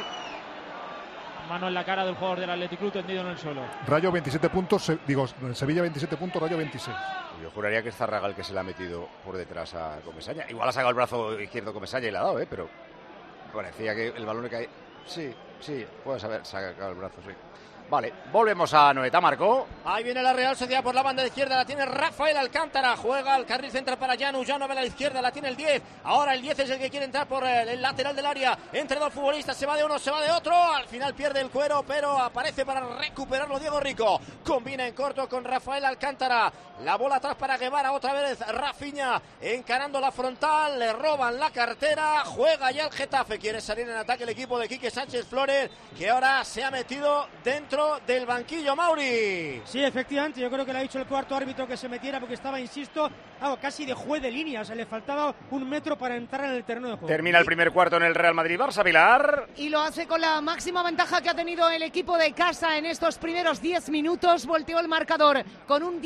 Mano en la cara del jugador del Athletic Club tendido en el suelo. Rayo 27 puntos, Sevilla 27 puntos, Rayo 26. Yo juraría que es Zarraga el que se le ha metido por detrás a Comesaña. Igual ha sacado el brazo izquierdo Comesaña y le ha dado, pero parecía que el balón le cae. Sí, puedes haber sacado el brazo, sí. Vale, volvemos a Noeta, marcó. Ahí viene la Real Sociedad por la banda izquierda, la tiene Rafael Alcántara, juega al carril central para Llano a la izquierda, la tiene el 10, ahora el 10 es el que quiere entrar por el lateral del área, entre dos futbolistas, se va de uno, se va de otro, al final pierde el cuero, pero aparece para recuperarlo Diego Rico, combina en corto con Rafael Alcántara, la bola atrás para Guevara, otra vez Rafinha encarando la frontal, le roban la cartera, juega ya el Getafe, quiere salir en ataque el equipo de Quique Sánchez Flores, que ahora se ha metido dentro del banquillo, Mauri. Sí, efectivamente, yo creo que le ha dicho el cuarto árbitro que se metiera porque estaba, insisto, casi de juez de línea, o sea, le faltaba 1 metro para entrar en el terreno de juego. Termina el primer cuarto en el Real Madrid-Barça, Pilar. Y lo hace con la máxima ventaja que ha tenido el equipo de casa en estos primeros 10 minutos. Volteó el marcador con un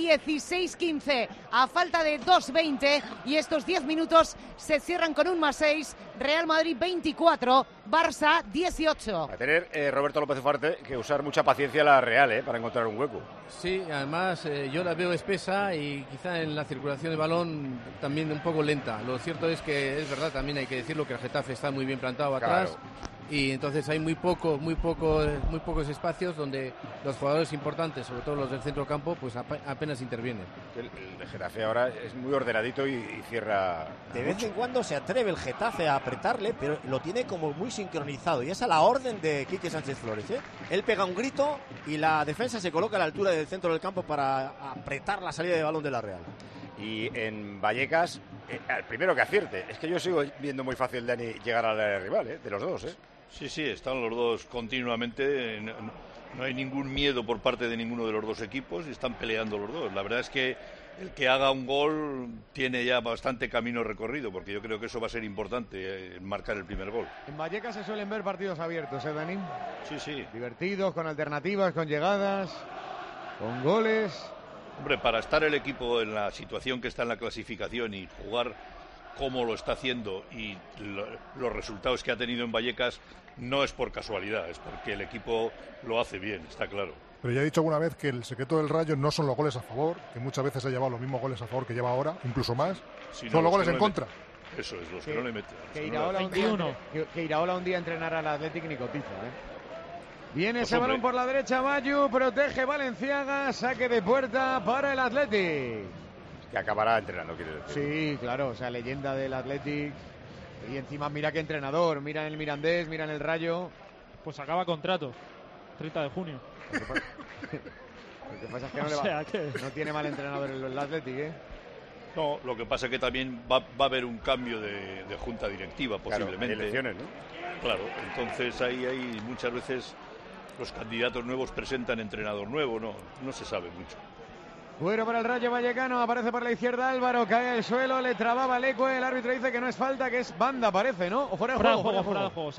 16-15 a falta de 2-20 y estos 10 minutos se cierran con un +6. Real Madrid 24, Barça 18. Va a tener Roberto López Ufarte que usar mucha paciencia la Real para encontrar un hueco. Sí, además yo la veo espesa y quizá en la circulación de balón también un poco lenta. Lo cierto es que es verdad, también hay que decirlo, que el Getafe está muy bien plantado atrás. Claro. Y entonces hay muy pocos espacios donde los jugadores importantes, sobre todo los del centro campo, pues apenas intervienen. El Getafe ahora es muy ordenadito y cierra. De vez en cuando se atreve el Getafe a apretarle, pero lo tiene como muy sincronizado y es a la orden de Quique Sánchez Flores, ¿eh? Él pega un grito y la defensa se coloca a la altura del centro del campo para apretar la salida de balón de la Real. Y en Vallecas, el primero que acierte. Es que yo sigo viendo muy fácil, Dani, llegar al área rival, de los dos, Sí, están los dos continuamente. No hay ningún miedo por parte de ninguno de los dos equipos y están peleando los dos. La verdad es que el que haga un gol tiene ya bastante camino recorrido, porque yo creo que eso va a ser importante, marcar el primer gol. En Vallecas se suelen ver partidos abiertos, Dani. Sí. Divertidos, con alternativas, con llegadas, con goles. Hombre, para estar el equipo en la situación que está en la clasificación y jugar como lo está haciendo y los resultados que ha tenido en Vallecas, no es por casualidad, es porque el equipo lo hace bien, está claro. Pero ya he dicho alguna vez que el secreto del Rayo no son los goles a favor, que muchas veces ha llevado los mismos goles a favor que lleva ahora, incluso más, son los goles en contra. Eso es, los que no le meten. Que Iraola un día entrenara al Athletic ni cotiza, Viene ese balón por la derecha, Bayu, protege Valenciaga, saque de puerta para el Athletic. Que acabará entrenando, quiere decir. Sí, claro, o sea, leyenda del Athletic. Y encima mira qué entrenador, mira en el Mirandés, mira en el Rayo. Pues acaba contrato, 30 de junio. Lo que pasa es que no tiene mal entrenador el Athletic, No, lo que pasa es que también va a haber un cambio de junta directiva, posiblemente. Claro, hay elecciones, ¿no? Claro, entonces ahí hay muchas veces los candidatos nuevos presentan entrenador nuevo, no se sabe mucho. Bueno para el Rayo Vallecano, aparece por la izquierda Álvaro, cae al suelo, le trababa Lecue, el árbitro dice que no es falta, que es banda, parece, ¿no? O fuera de juego. Fuera de juego, sí.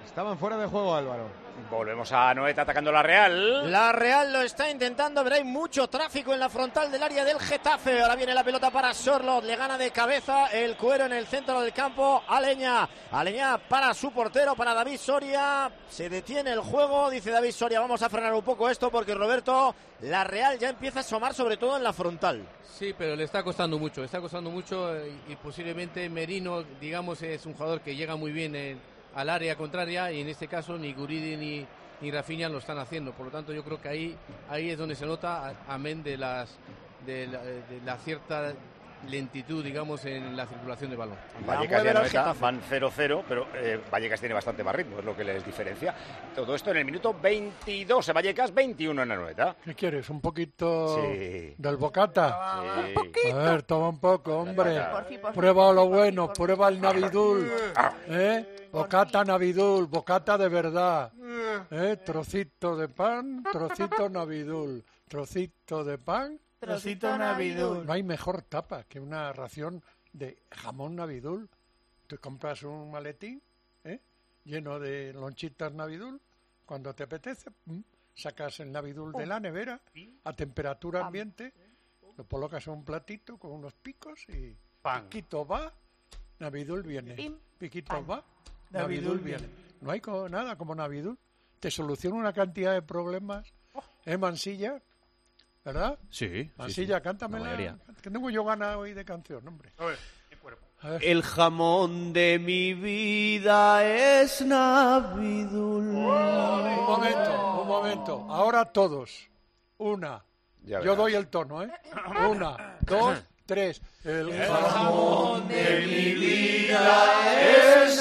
Estaban fuera de juego, Álvaro. Volvemos a Anoeta atacando la Real. La Real lo está intentando, pero hay mucho tráfico en la frontal del área del Getafe. Ahora viene la pelota para Sorloth, le gana de cabeza el Cuero en el centro del campo. Aleñá para su portero, para David Soria. Se detiene el juego, dice David Soria, vamos a frenar un poco esto porque, Roberto, la Real ya empieza a asomar sobre todo en la frontal. Sí, pero le está costando mucho y posiblemente Merino, digamos, es un jugador que llega muy bien al área contraria y en este caso ni Guridi ni Rafinha lo están haciendo. Por lo tanto, yo creo que ahí es donde se nota, amén de la cierta lentitud, digamos, en la circulación de balón. Vallecas y Anoeta van 0-0, pero Vallecas tiene bastante más ritmo, es lo que les diferencia. Todo esto en el minuto 22 en Vallecas, 21 en Anoeta. ¿Qué quieres? ¿Un poquito del bocata? Sí. Un poquito. A ver, toma un poco, hombre. Prueba lo bueno, prueba el Navidul. Bocata Navidul, bocata de verdad. Trocito de pan, trocito Navidul. Trocito de pan, trocito Navidul. No hay mejor tapa que una ración de jamón Navidul. Te compras un maletín lleno de lonchitas Navidul. Cuando te apetece, sacas el Navidul de la nevera a temperatura ambiente, lo colocas en un platito con unos picos y piquito va, Navidul viene. Piquito va, Navidul viene. No hay nada como Navidul. Te soluciona una cantidad de problemas. Mansilla, ¿verdad? Sí. Mansilla, cántamela. Que tengo yo ganas hoy de canción, hombre. A ver. El jamón de mi vida es Navidul. Un momento. Ahora todos. Yo doy el tono, 1, 2, 3. El jamón de mi vida es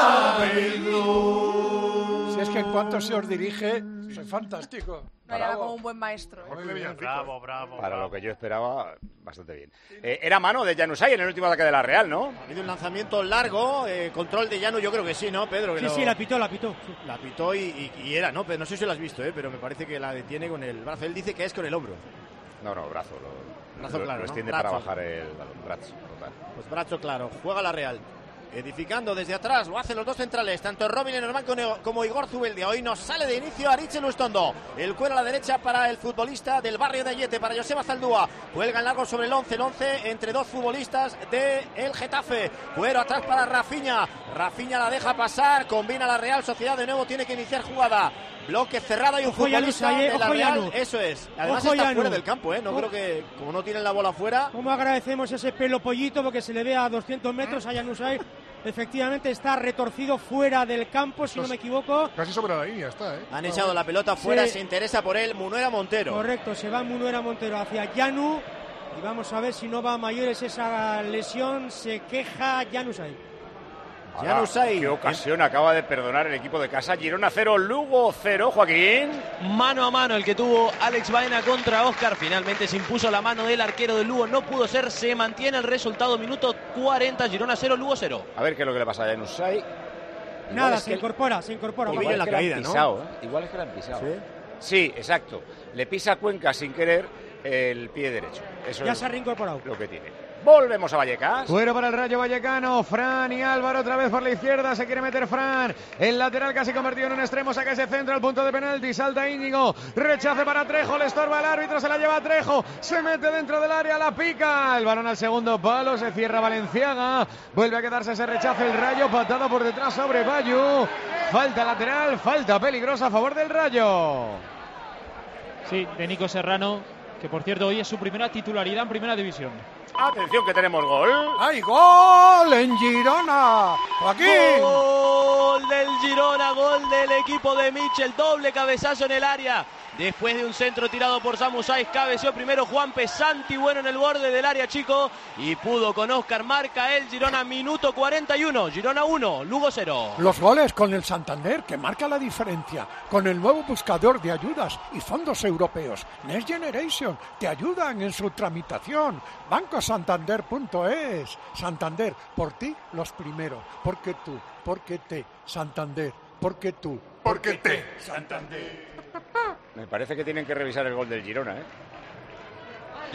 Navidul. Si es que en cuanto se os dirige, soy fantástico. Era como un buen maestro. Bravo. Para lo que yo esperaba, bastante bien. Era mano de Januzaj en el último ataque de la Real, ¿no? Ha habido un lanzamiento largo, control de Llano, yo creo que sí, ¿no, Pedro? Sí, la pitó. La pitó y era, ¿no? Pero no sé si lo has visto, pero me parece que la detiene con el brazo. Él dice que es con el hombro. No, brazo. Brazo claro, lo extiende ¿no? para bajar el balón. Brazo, total. Pues brazo claro. Juega la Real. Edificando desde atrás, lo hacen los dos centrales, tanto Robin Lenormand como Igor Zubeldia. Hoy nos sale de inicio Aritz Lustondo. El Cuero a la derecha para el futbolista del barrio de Ayete, para Joseba Zaldúa. Cuelga en largo sobre el 11 entre dos futbolistas del Getafe. Cuero atrás para Rafinha. Rafinha la deja pasar, combina la Real Sociedad, de nuevo tiene que iniciar jugada. Bloque cerrado y un futbolista de la Real. Eso es. Además está fuera del campo, No creo que, como no tienen la bola fuera. ¿Cómo agradecemos ese pelo pollito? Porque se le ve a 200 metros a Januzaj. Efectivamente está retorcido fuera del campo, si no me equivoco. Casi sobre la línea está, Han echado la pelota fuera, se interesa por él Munuera Montero. Correcto, se va Munuera Montero hacia Llanu. Y vamos a ver si no va a mayores esa lesión. Se queja Januzaj. ¿Qué ocasión acaba de perdonar el equipo de casa? Girona 0, Lugo 0, Joaquín. Mano a mano el que tuvo Alex Baena contra Óscar. Finalmente se impuso la mano del arquero del Lugo. No pudo ser, se mantiene el resultado. Minuto 40, Girona 0, Lugo 0. A ver qué es lo que le pasa a Januzaj. Nada, se incorpora. Igual en la caída, ¿no? Igual es que la han pisado. Sí, exacto. Le pisa Cuenca sin querer el pie derecho. Eso ya es se ha reincorporado. Lo que tiene. Volvemos a Vallecas. Fuera para el Rayo Vallecano. Fran y Álvaro otra vez por la izquierda. Se quiere meter Fran. El lateral casi convertido en un extremo. Saca ese centro al punto de penalti. Salta Íñigo. Rechace para Trejo. Le estorba el árbitro. Se la lleva Trejo. Se mete dentro del área. La pica. El balón al segundo palo. Se cierra Valenciaga. Vuelve a quedarse ese rechace. El Rayo. Patada por detrás sobre Bayu. Falta lateral. Falta peligrosa a favor del Rayo. Sí, de Nico Serrano. Que por cierto hoy es su primera titularidad en Primera División. Atención que tenemos gol. ¡Hay gol en Girona! Joaquín. Gol del Girona, gol del equipo de Michel. Doble cabezazo en el área. Después de un centro tirado por Samu Saiz, cabeció primero Juanpe. Santi Bueno en el borde del área chico. Y pudo con Óscar. Marca el Girona, minuto 41. Girona 1, Lugo 0. Los goles con el Santander, que marca la diferencia. Con el nuevo buscador de ayudas y fondos europeos. Next Generation, te ayudan en su tramitación. Bancosantander.es. Santander, por ti los primeros. Porque tú, porque te. Santander, porque tú, porque te. Santander. Me parece que tienen que revisar el gol del Girona,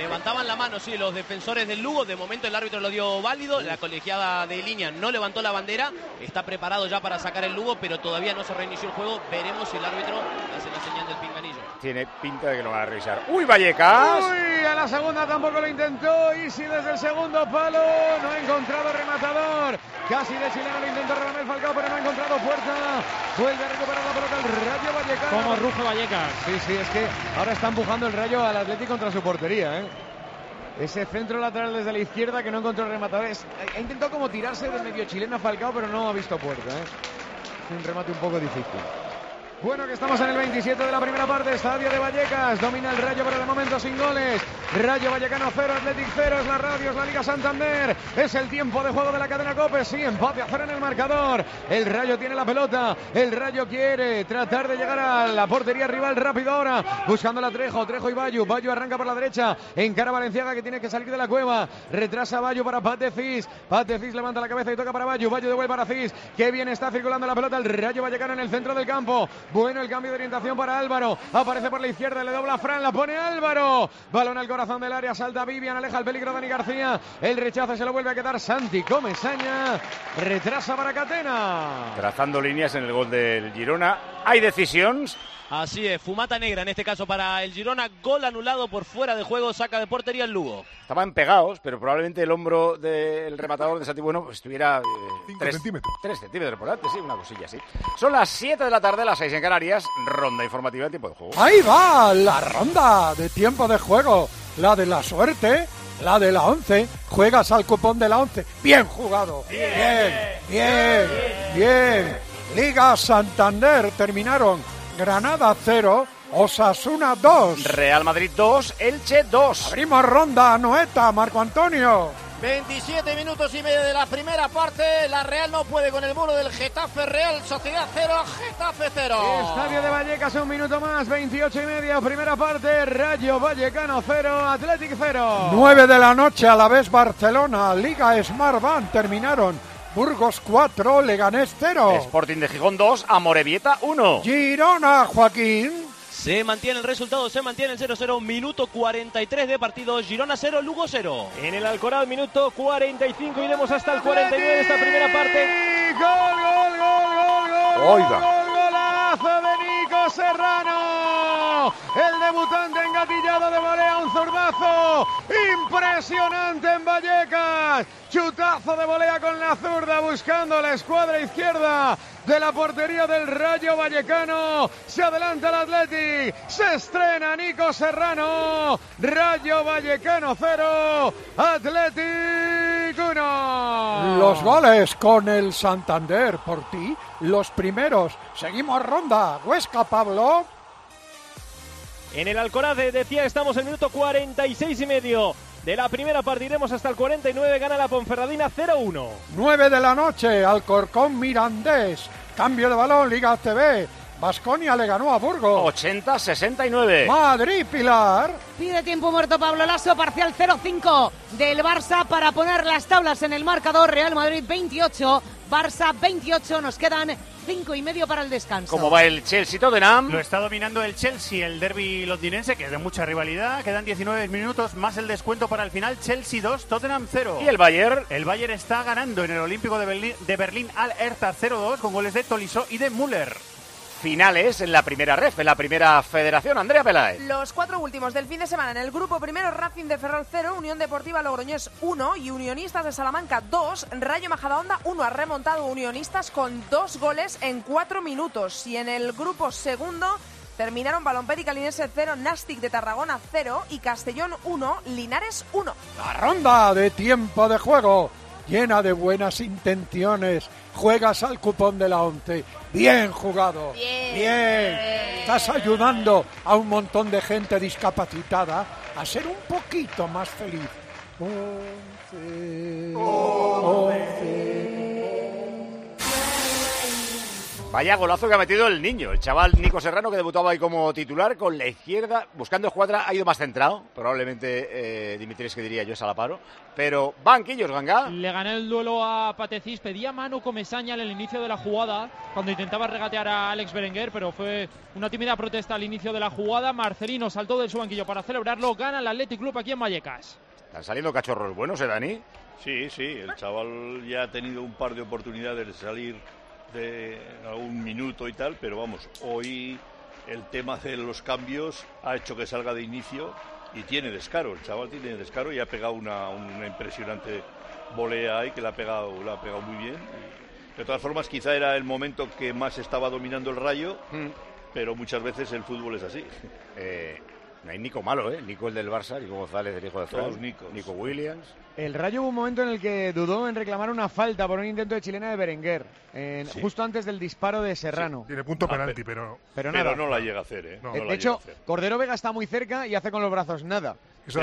Levantaban la mano, sí, los defensores del Lugo. De momento el árbitro lo dio válido. La colegiada de línea no levantó la bandera. Está preparado ya para sacar el Lugo, pero todavía no se reinició el juego. Veremos si el árbitro hace la señal del pinganillo. Tiene pinta de que lo van a revisar. ¡Uy, Vallecas! ¡Uy! A la segunda tampoco lo intentó. Isi desde el segundo palo. No ha encontrado rematador. Casi de chileno lo intentó Radamel Falcao, pero no ha encontrado puerta. Vuelve a recuperar la pelota el Rayo Vallecano. Como ruge Vallecas. Sí, es que ahora está empujando el Rayo al Atlético contra su portería, ¿eh? Ese centro lateral desde la izquierda que no encontró rematadores. Ha intentado como tirarse del medio chileno a Falcao, pero no ha visto puerta, ¿eh? Es un remate un poco difícil. Bueno, que estamos en el 27 de la primera parte, estadio de Vallecas, domina el Rayo por el momento sin goles. Rayo Vallecano 0, Athletic 0, es la radio, es la Liga Santander. Es el tiempo de juego de la cadena COPE, sí, empate a 0 en el marcador. El Rayo tiene la pelota, el Rayo quiere tratar de llegar a la portería rival rápido ahora, buscando a Trejo y Bayo arranca por la derecha, encara a Valenciaga que tiene que salir de la cueva, retrasa a Bayo para Pat de Cis levanta la cabeza y toca para Bayo devuelve para Cis, que bien está circulando la pelota el Rayo Vallecano en el centro del campo. Bueno, el cambio de orientación para Álvaro. Aparece por la izquierda, le dobla Fran, la pone Álvaro. Balón al corazón del área, salta Vivian, aleja el peligro Dani García. El rechazo se lo vuelve a quedar Santi Comesaña. Retrasa para Catena. Trazando líneas en el gol del Girona. Hay decisiones. Así es, fumata negra en este caso para el Girona, gol anulado por fuera de juego, saca de portería el Lugo. Estaban pegados, pero probablemente el hombro del rematador de Santi Bueno estuviera 5 centímetros. 3 centímetros por delante, sí, una cosilla así. Son las 7 de la tarde, las 6 en Canarias, ronda informativa de tiempo de juego. Ahí va la ronda de tiempo de juego, la de la suerte, la de la 11, juegas al cupón de la 11, bien jugado, bien. Liga Santander terminaron Granada 0, Osasuna 2. Real Madrid 2, Elche 2. Abrimos ronda, Anoeta, Marco Antonio. 27 minutos y medio de la primera parte. La Real no puede con el muro del Getafe. Real Sociedad 0, Getafe 0. Estadio de Vallecas, un minuto más, 28 y medio, primera parte. Rayo Vallecano 0, Athletic 0. 9 de la noche, a la vez Barcelona, Liga Smartbank terminaron. Burgos 4, Leganés 0. Sporting de Gijón 2, Amorebieta 1. Girona, Joaquín. Se mantiene el resultado, se mantiene el 0-0, minuto 43 de partido, Girona 0, Lugo 0. En el Alcoraz, minuto 45, iremos hasta el 49 de esta primera parte. ¡Gol! ¡Golazo de Nico Serrano! El debutante engatillado de volea, un zurdazo impresionante en Vallecas. Chutazo de volea con la zurda, buscando la escuadra izquierda de la portería del Rayo Vallecano. Se adelanta el Athletic, se estrena Nico Serrano. Rayo Vallecano 0, Athletic 1. Los goles con el Santander, por ti, los primeros. Seguimos ronda, Huesca, Pablo. En el Alcoraz, decía, estamos en el minuto 46 y medio de la primera parte, iremos hasta el 49, gana la Ponferradina 0-1. 9 de la noche, Alcorcón Mirandés, cambio de balón, Liga ACB, Baskonia le ganó a Burgos. 80-69. Madrid, Pilar. Pide tiempo muerto Pablo Lasso, parcial 0-5 del Barça para poner las tablas en el marcador. Real Madrid 28, Barça 28, nos quedan 5 y medio para el descanso. ¿Cómo va el Chelsea-Tottenham? Lo está dominando el Chelsea, el derbi londinense, que es de mucha rivalidad. Quedan 19 minutos más el descuento para el final. Chelsea 2, Tottenham 0. ¿Y el Bayern? El Bayern está ganando en el Olímpico de Berlín al Hertha 0-2 con goles de Tolisso y de Müller. Finales en la primera ref, en la primera federación. Andrea Peláez. Los 4 últimos del fin de semana en el grupo primero: Racing de Ferrol 0, Unión Deportiva Logroñés 1 y Unionistas de Salamanca 2. Rayo Majadahonda 1, ha remontado Unionistas con 2 goles en 4 minutos. Y en el grupo segundo terminaron Balompédica Linense 0, Nastic de Tarragona 0 y Castellón 1, Linares 1. La ronda de tiempo de juego, llena de buenas intenciones. Juegas al cupón de la 11. Bien jugado. Bien. Estás ayudando a un montón de gente discapacitada a ser un poquito más feliz. 11. Vaya golazo que ha metido el niño, el chaval Nico Serrano, que debutaba ahí como titular con la izquierda, buscando escuadra, ha ido más centrado, probablemente Dimitris, que diría yo, es a la paro, pero banquillos, Ganga. Le gané el duelo a Patecís, pedía mano Comesaña en el inicio de la jugada, cuando intentaba regatear a Alex Berenguer, pero fue una tímida protesta al inicio de la jugada. Marcelino saltó de su banquillo para celebrarlo, gana el Athletic Club aquí en Vallecas. Están saliendo cachorros buenos, Dani? Sí, el chaval ya ha tenido un par de oportunidades de salir de algún minuto y tal, pero vamos, hoy el tema de los cambios ha hecho que salga de inicio y tiene descaro, el chaval tiene descaro y ha pegado una impresionante volea ahí que la ha pegado muy bien. De todas formas, quizá era el momento que más estaba dominando el Rayo, pero muchas veces el fútbol es así. No hay Nico malo, Nico el del Barça, Nico González, el hijo de Fran, Nico Williams. El Rayo hubo un momento en el que dudó en reclamar una falta por un intento de chilena de Berenguer, justo antes del disparo de Serrano. Sí. Tiene punto penalti, pero nada. No la llega a hacer, No. De hecho, Cordero Vega está muy cerca y hace con los brazos nada.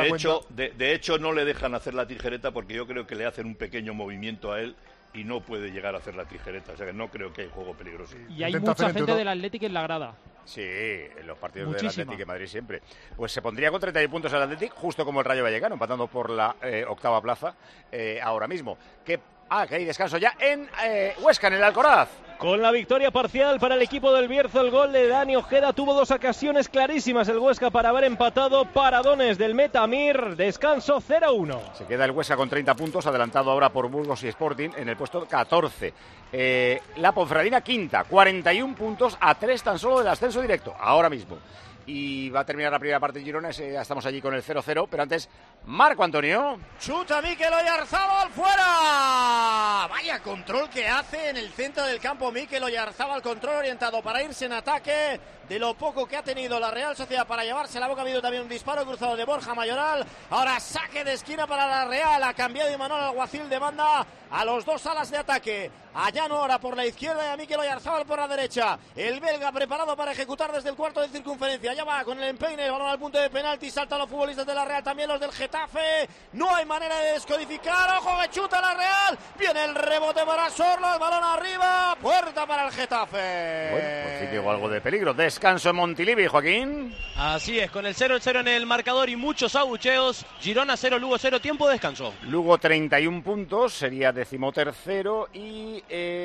De hecho, no le dejan hacer la tijereta porque yo creo que le hacen un pequeño movimiento a él y no puede llegar a hacer la tijereta. O sea que no creo que hay juego peligroso. Y hay mucha gente del Athletic en la grada. Sí, en los partidos del Athletic de Madrid siempre. Pues se pondría con 31 puntos el Athletic, justo como el Rayo Vallecano, empatando por la octava plaza ahora mismo. Que hay descanso ya en Huesca, en el Alcoraz. Con la victoria parcial para el equipo del Bierzo, el gol de Dani Ojeda tuvo dos ocasiones clarísimas el Huesca para haber empatado. Paradones del Metamir, descanso 0-1. Se queda el Huesca con 30 puntos, adelantado ahora por Burgos y Sporting en el puesto 14. La Ponferradina quinta, 41 puntos a 3 tan solo del ascenso directo, ahora mismo. Y va a terminar la primera parte de Girona, ya estamos allí con el 0-0, pero antes, Marco Antonio. Chuta Mikel Oyarzábal fuera. Vaya control que hace en el centro del campo Mikel Oyarzábal, control orientado para irse en ataque. De lo poco que ha tenido la Real Sociedad para llevarse la boca, ha habido también un disparo cruzado de Borja Mayoral. Ahora saque de esquina para la Real, ha cambiado Imanol Alguacil de banda a los dos alas de ataque. A Llano ahora por la izquierda y a Mikel Oyarzábal por la derecha. El belga preparado para ejecutar desde el cuarto de circunferencia. Ya va con el empeine, el balón al punto de penalti. Saltan los futbolistas de la Real, también los del Getafe. No hay manera de descodificar. Ojo que chuta la Real. Viene el rebote para Sorlo, el balón arriba. Puerta para el Getafe. Bueno, pues sí llegó algo de peligro. Descanso en Montilivi, Joaquín. Así es, con el 0-0 en el marcador y muchos abucheos. Girona 0, Lugo 0, tiempo de descanso. Lugo 31 puntos, sería 13º, y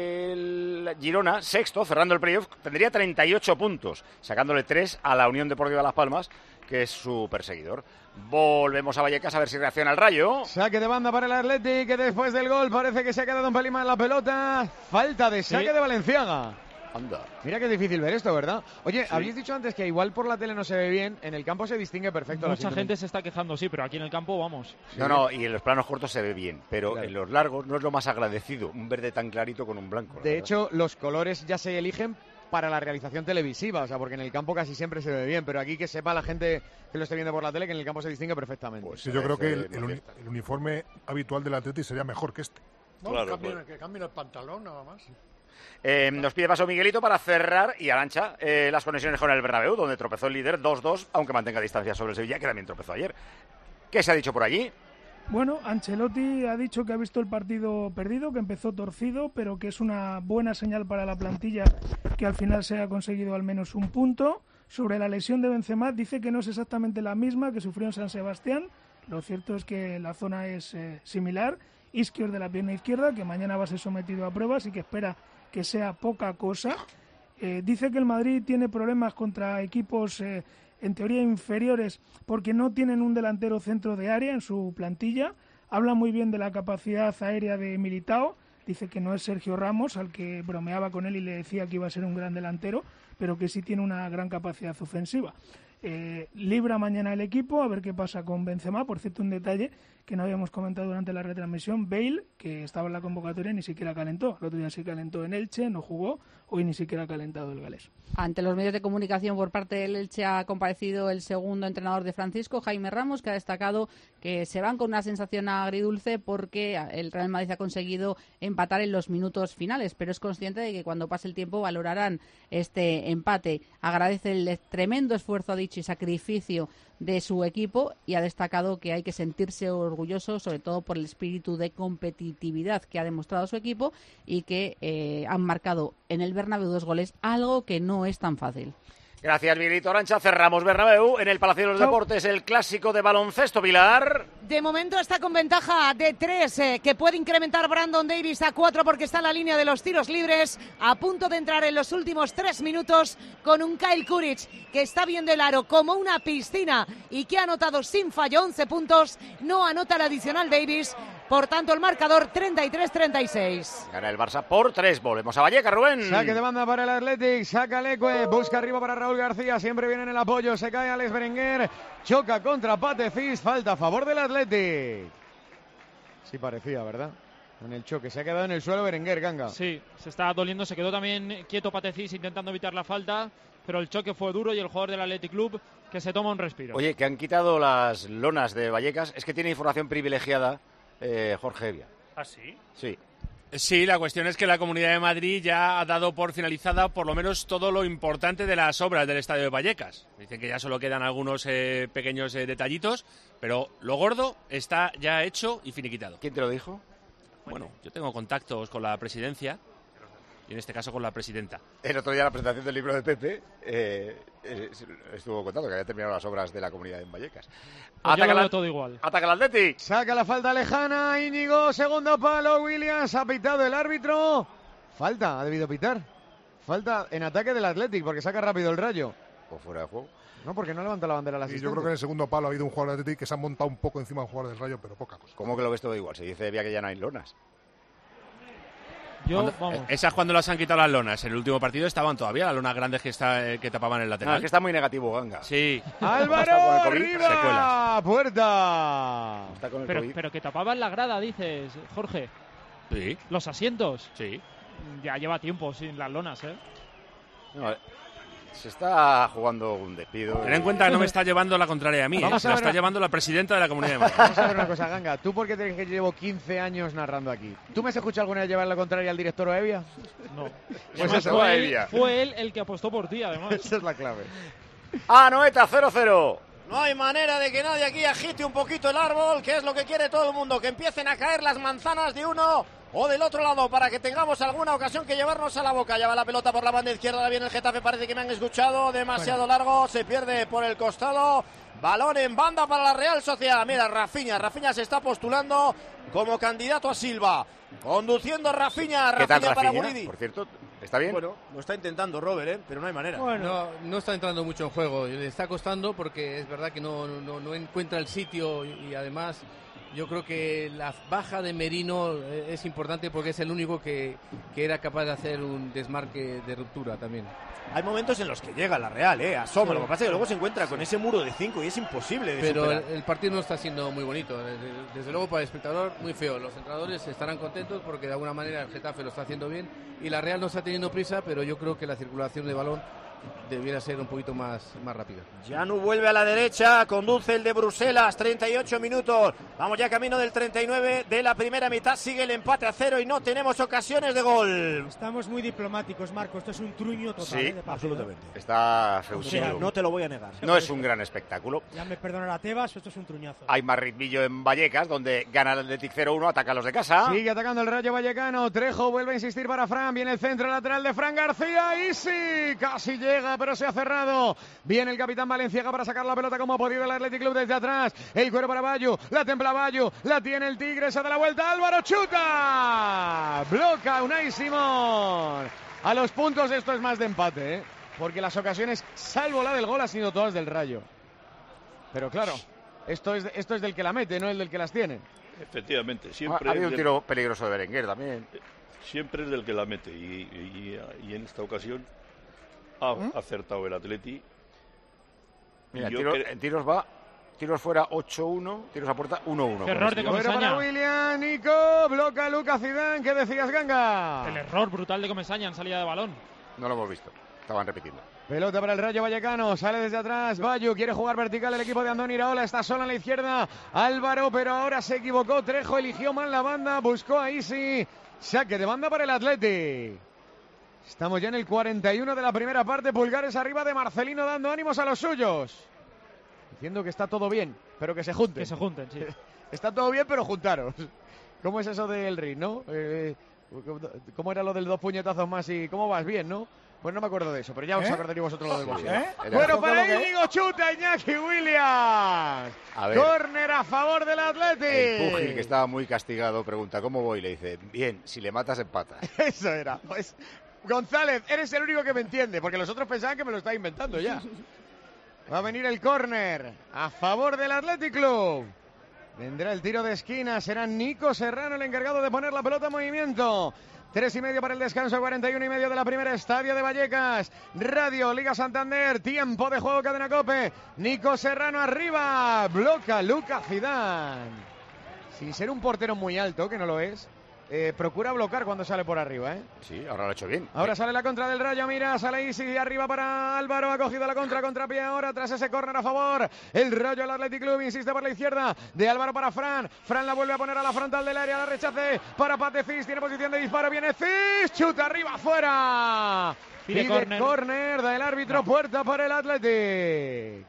el Girona, sexto, cerrando el playoff, tendría 38 puntos, sacándole 3 a la Unión Deportiva Las Palmas, que es su perseguidor. Volvemos a Vallecas a ver si reacciona el Rayo. Saque de banda para el Athletic, que después del gol parece que se ha quedado un pelín más la pelota. Falta de saque de Valenciaga. Anda. Mira que es difícil ver esto, ¿verdad? Oye, habéis dicho antes que igual por la tele no se ve bien, en el campo se distingue perfecto. Mucha gente se está quejando, sí, pero aquí en el campo vamos. No, y en los planos cortos se ve bien, pero en los largos no es lo más agradecido, un verde tan clarito con un blanco. De hecho, los colores ya se eligen para la realización televisiva, o sea, porque en el campo casi siempre se ve bien, pero aquí que sepa la gente que lo esté viendo por la tele que en el campo se distingue perfectamente. Pues sí, yo creo que el uniforme habitual del Atleti sería mejor que este. No, claro, que cambien el pantalón nada más. Nos pide paso Miguelito para cerrar y Arantxa las conexiones con el Bernabéu, donde tropezó el líder 2-2, aunque mantenga distancia sobre el Sevilla, que también tropezó ayer. ¿Qué se ha dicho por allí? Bueno, Ancelotti ha dicho que ha visto el partido perdido, que empezó torcido, pero que es una buena señal para la plantilla que al final se ha conseguido al menos un punto. Sobre la lesión de Benzema, dice que no es exactamente la misma que sufrió en San Sebastián. Lo cierto es que la zona es similar. Isquios de la pierna izquierda, que mañana va a ser sometido a pruebas y que espera que sea poca cosa. Dice que el Madrid tiene problemas contra equipos en teoría inferiores porque no tienen un delantero centro de área en su plantilla. Habla muy bien de la capacidad aérea de Militao. Dice que no es Sergio Ramos, al que bromeaba con él y le decía que iba a ser un gran delantero, pero que sí tiene una gran capacidad ofensiva. Libra mañana el equipo, a ver qué pasa con Benzema. Por cierto, un detalle que no habíamos comentado durante la retransmisión: Bale, que estaba en la convocatoria, ni siquiera calentó. El otro día sí calentó en Elche, no jugó. Hoy ni siquiera ha calentado el galés. Ante los medios de comunicación por parte del Elche ha comparecido el segundo entrenador de Francisco, Jaime Ramos, que ha destacado que se van con una sensación agridulce porque el Real Madrid ha conseguido empatar en los minutos finales, pero es consciente de que cuando pase el tiempo valorarán este empate. Agradece el tremendo esfuerzo, ha dicho, y sacrificio de su equipo y ha destacado que hay que sentirse orgulloso, sobre todo por el espíritu de competitividad que ha demostrado su equipo y que han marcado en el Bernabéu 2 goles, algo que no es tan fácil. Gracias, Miguelito Arancha. Cerramos Bernabéu. En el Palacio de los Deportes, el clásico de baloncesto, Pilar. De momento está con ventaja de 3, que puede incrementar Brandon Davis a 4 porque está en la línea de los tiros libres, a punto de entrar en los últimos 3 minutos con un Kyle Kuric que está viendo el aro como una piscina y que ha anotado sin fallo 11 puntos. No anota el adicional Davis. Por tanto, el marcador 33-36. Gana el Barça por 3. Volvemos a Vallecas, Rubén. Saque de banda para el Athletic. Saca Leque. Busca arriba para Raúl García. Siempre viene en el apoyo. Se cae Alex Berenguer. Choca contra Patefis. Falta a favor del Athletic. Sí parecía, ¿verdad? En el choque. Se ha quedado en el suelo Berenguer, Ganga. Sí, se está doliendo. Se quedó también quieto Patefis intentando evitar la falta. Pero el choque fue duro y el jugador del Athletic Club que se toma un respiro. Oye, que han quitado las lonas de Vallecas. Es que tiene información privilegiada Jorge Evia. ¿Ah, sí? Sí. Sí, la cuestión es que la Comunidad de Madrid ya ha dado por finalizada por lo menos todo lo importante de las obras del Estadio de Vallecas. Dicen que ya solo quedan algunos pequeños detallitos, pero lo gordo está ya hecho y finiquitado. ¿Quién te lo dijo? Bueno, yo tengo contactos con la presidencia y en este caso con la presidenta. El otro día la presentación del libro de Pepe estuvo contando que había terminado las obras de la Comunidad en Vallecas. Pues yo lo veo todo igual. Ataca el Athletic. Saca la falta lejana, Íñigo, segundo palo, Williams, ha pitado el árbitro. Falta, ha debido pitar. Falta en ataque del Athletic porque saca rápido el Rayo. ¿O fuera de juego? No, porque no levanta la bandera al asistente. Yo creo que en el segundo palo ha habido un jugador del Athletic que se ha montado un poco encima de un jugador del Rayo, pero poca cosa. ¿Cómo que lo ves todo igual? Se dice Evia que ya no hay lonas. Esas cuando las han quitado las lonas. En el último partido estaban todavía las lonas grandes que tapaban el lateral. No, es que está muy negativo, Ganga. Sí. Álvaro, arriba, puerta. Pero que tapaban la grada, dices, Jorge. Sí. Los asientos. Sí. Ya lleva tiempo sin las lonas, ¿eh? No, se está jugando un despido. Ten en cuenta que no me está llevando la contraria a mí, Vamos a la ver está llevando la presidenta de la Comunidad de Madrid. Vamos a ver una cosa, Ganga. ¿Tú por qué te que llevo 15 años narrando aquí? ¿Tú me has escuchado alguna vez llevar la contraria al director o a Evia? No. Pues eso va Evia. Fue él el que apostó por ti, además. Esa es la clave. Anoeta 0-0. No hay manera de que nadie aquí agite un poquito el árbol, que es lo que quiere todo el mundo, que empiecen a caer las manzanas de uno o del otro lado para que tengamos alguna ocasión que llevarnos a la boca. Ya va la pelota por la banda izquierda, ahora viene el Getafe, parece que me han escuchado, demasiado largo, se pierde por el costado. Balón en banda para la Real Sociedad. Mira, Rafinha se está postulando como candidato a Silva. Conduciendo Rafinha ¿Qué tal para Rafinha? Guridi. Por cierto, ¿está bien? Bueno, lo está intentando Robert, pero no hay manera. Bueno. No está entrando mucho en juego, le está costando porque es verdad que no encuentra el sitio y además yo creo que la baja de Merino es importante porque es el único que era capaz de hacer un desmarque de ruptura también. Hay momentos en los que llega la Real, asoma. Sí. Lo que pasa es que luego se encuentra con ese muro de 5 y es imposible de Pero superar. el partido no está siendo muy bonito. Desde luego para el espectador muy feo. Los entrenadores estarán contentos porque de alguna manera el Getafe lo está haciendo bien y la Real no está teniendo prisa, pero yo creo que la circulación de balón debiera ser un poquito más rápida. Janu vuelve a la derecha, conduce el de Bruselas, 38 minutos. Vamos ya camino del 39 de la primera mitad, sigue el empate a 0 y no tenemos ocasiones de gol. Estamos muy diplomáticos, Marco, esto es un truño total. Sí, de partido. absolutamente. Está O feusillo. sea, No te lo voy a negar. No es un gran espectáculo. Ya me perdonará Tebas, esto es un truñazo. Hay más ritmillo en Vallecas, donde gana el Athletic 0-1, ataca a los de casa. Sigue atacando el Rayo Vallecano. Trejo vuelve a insistir para Fran. Viene el centro lateral de Fran García. Y sí, casi llega, pero se ha cerrado. Viene el capitán Valenciaga para sacar la pelota como ha podido el Athletic Club desde atrás. El cuero para Bayo. La templa Bayo. La tiene el Tigre. Se da la vuelta. Álvaro chuta. Bloca Unai Simón. A los puntos esto es más de empate, porque las ocasiones, salvo la del gol, han sido todas del Rayo. Pero claro, esto es del que la mete, no el del que las tiene. Efectivamente, siempre. Ha habido un tiro peligroso de Berenguer también. Siempre es del que la mete y en esta ocasión ha acertado el Atleti. Mira, en tiros fuera 8-1, tiros a puerta 1-1. Error de Fuera Comesaña. para William, Nico, bloca Lucas Zidane. ¿Qué decías, Ganga? El error brutal de Comesaña en salida de balón. No lo hemos visto, estaban repitiendo. Pelota para el Rayo Vallecano, sale desde atrás, Bayo, quiere jugar vertical el equipo de Andoni Iraola, está sola en la izquierda, Álvaro, pero ahora se equivocó, Trejo eligió mal la banda, buscó a Isi, saque de banda para el Athletic. Estamos ya en el 41 de la primera parte, pulgares arriba de Marcelino dando ánimos a los suyos. diciendo que está todo bien, pero que se junten. Que se junten, sí. Está todo bien, pero juntaros. ¿Cómo es eso del ring, no? ¿Cómo era lo del 2 puñetazos más y cómo vas? Bien, ¿no? Pues no me acuerdo de eso, pero ya os acordaréis vosotros lo de vosotros. Bueno, para Íñigo chuta Iñaki Williams. Córner a favor del Athletic. El Púgil, que estaba muy castigado, pregunta, ¿cómo voy? Le dice, bien, si le matas, empatas. Eso era. Pues, González, eres el único que me entiende, porque los otros pensaban que me lo estaba inventando ya. Va a venir el córner a favor del Athletic Club. Vendrá el tiro de esquina, será Nico Serrano el encargado de poner la pelota en movimiento. 3:30 para el descanso, 41:30 de la primera, Estadio de Vallecas, Radio Liga Santander, tiempo de juego, Cadena COPE. Nico Serrano arriba, bloca Lucas Zidane. Sin ser un portero muy alto, que no lo es, procura bloquear cuando sale por arriba, Sí, ahora lo ha hecho bien. Ahora sale la contra del Rayo, mira, sale Isi arriba para Álvaro, ha cogido la contrapié ahora tras ese córner a favor. El Rayo, el Athletic Club, insiste por la izquierda, de Álvaro para Fran la vuelve a poner a la frontal del área, la rechace para Pate Cis, tiene posición de disparo, viene Cis, chuta arriba, fuera. Pide córner del árbitro, puerta para el Athletic.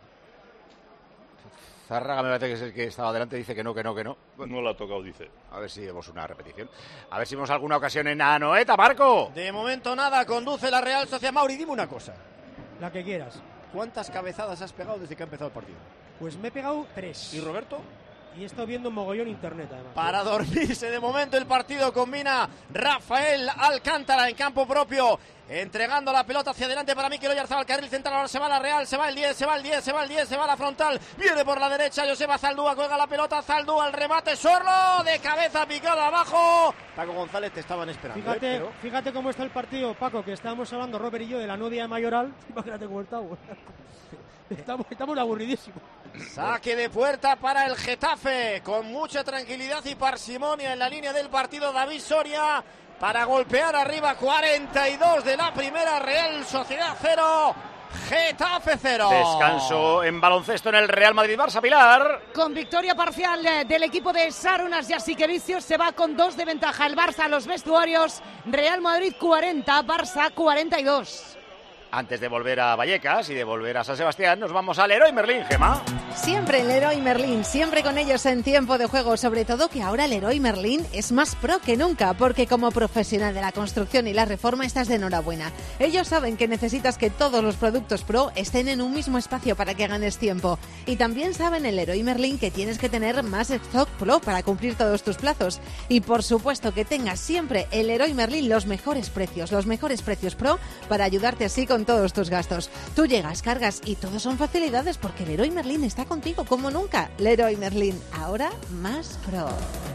Zárraga me parece que es el que estaba delante, dice que no. No la ha tocado, dice. A ver si vemos una repetición. A ver si vemos alguna ocasión en Anoeta, Marco. De momento nada, conduce la Real Sociedad. Mauri, dime una cosa. La que quieras. ¿Cuántas cabezadas has pegado desde que ha empezado el partido? Pues me he pegado 3. ¿Y Roberto? Y he estado viendo mogollón internet, además. Para dormirse, de momento el partido combina Rafael Alcántara en campo propio, entregando la pelota hacia adelante para Mikel Oyarzabal, carril central, ahora se va la Real, se va el 10, se va la frontal, viene por la derecha Joseba Zaldúa, cuelga la pelota, Zaldúa, el remate, Sorlo, de cabeza picado abajo. Paco González, te estaban esperando. Fíjate cómo está el partido, Paco, que estábamos hablando, Robert y yo, de la novia de Mayoral. Imagínate cómo estamos. Estamos aburridísimos. Saque de puerta para el Getafe, con mucha tranquilidad y parsimonia en la línea del partido, David Soria, para golpear arriba. 42 de la primera, Real Sociedad 0, Getafe 0. Descanso en baloncesto en el Real Madrid-Barça, Pilar. Con victoria parcial del equipo de Sarunas Jasikevičius, se va con 2 de ventaja el Barça a los vestuarios. Real Madrid 40, Barça 42. Antes de volver a Vallecas y de volver a San Sebastián, nos vamos al Leroy Merlin, Gemma. Siempre el Leroy Merlin, siempre con ellos en tiempo de juego, sobre todo que ahora el Leroy Merlin es más pro que nunca, porque como profesional de la construcción y la reforma estás de enhorabuena. Ellos saben que necesitas que todos los productos pro estén en un mismo espacio para que ganes tiempo. Y también saben el Leroy Merlin que tienes que tener más stock pro para cumplir todos tus plazos. Y por supuesto que tengas siempre el Leroy Merlin los mejores precios pro para ayudarte así con todos tus gastos. Tú llegas, cargas y todo son facilidades porque Leroy Merlin está contigo como nunca. Leroy Merlin, ahora más pro.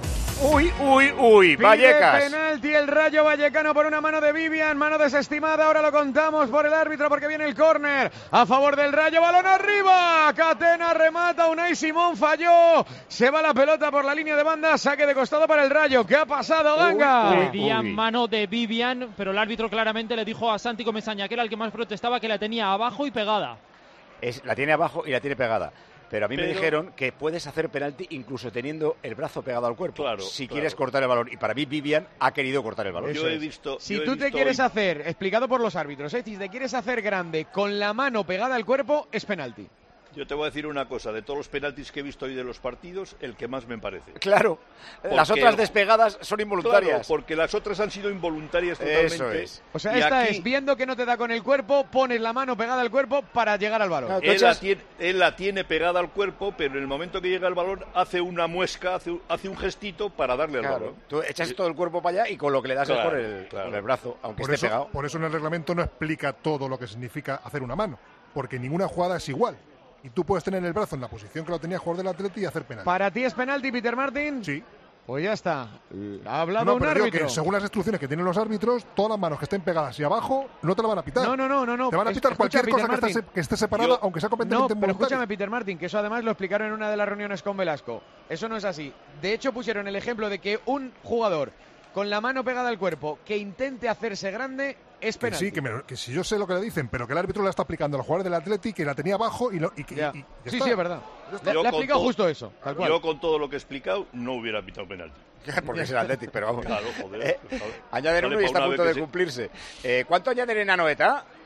Uy, Vallecas. Pide penalti el Rayo Vallecano por una mano de Vivian, mano desestimada, ahora lo contamos por el árbitro porque viene el córner a favor del Rayo, balón arriba, Catena remata, Unai Simón falló, se va la pelota por la línea de banda, saque de costado para el Rayo. ¿Qué ha pasado, Ganga? Pedía mano de Vivian, pero el árbitro claramente le dijo a Santi Comesaña, que era el que más protestaba, que la tenía abajo y pegada. La tiene abajo y la tiene pegada. Pero a mí me dijeron que puedes hacer penalti incluso teniendo el brazo pegado al cuerpo. Si quieres cortar el balón. Y para mí Vivian ha querido cortar el balón. Si tú te quieres hacer, explicado por los árbitros, si te quieres hacer grande con la mano pegada al cuerpo, es penalti. Yo te voy a decir una cosa, de todos los penaltis que he visto hoy de los partidos, el que más me parece. Claro, las otras despegadas son involuntarias. Claro, porque las otras han sido involuntarias totalmente. Eso es. O sea, esta es, viendo que no te da con el cuerpo, pones la mano pegada al cuerpo para llegar al balón. Claro, él la tiene pegada al cuerpo, pero en el momento que llega el balón hace una muesca, hace un gestito para darle al balón. Tú echas todo el cuerpo para allá y con lo que le das es con el brazo, aunque esté pegado. Por eso en el reglamento no explica todo lo que significa hacer una mano, porque ninguna jugada es igual. Y tú puedes tener el brazo en la posición que lo tenía el jugador del Atleti y hacer penalti. ¿Para ti es penalti, Peter Martin? Sí. Pues ya está. Ha hablado un árbitro. Que según las instrucciones que tienen los árbitros, todas las manos que estén pegadas hacia abajo no te la van a pitar. No. Te van a pitar cualquier cosa que esté separada, aunque sea completamente involuntaria. Pero escúchame, Peter Martin, que eso además lo explicaron en una de las reuniones con Velasco. Eso no es así. De hecho, pusieron el ejemplo de que un jugador con la mano pegada al cuerpo que intente hacerse grande es penalti. Sí, que si yo sé lo que le dicen, pero que el árbitro la está aplicando al jugador del Atleti, que la tenía abajo y sí, es verdad. Le ha explicado justo eso, tal cual. Yo con todo lo que he explicado no hubiera pitado penalti. Porque es el Athletic, pero vamos. Claro, joder. Añaden uno y está a punto de cumplirse. ¿Cuánto añaden en Anoeta?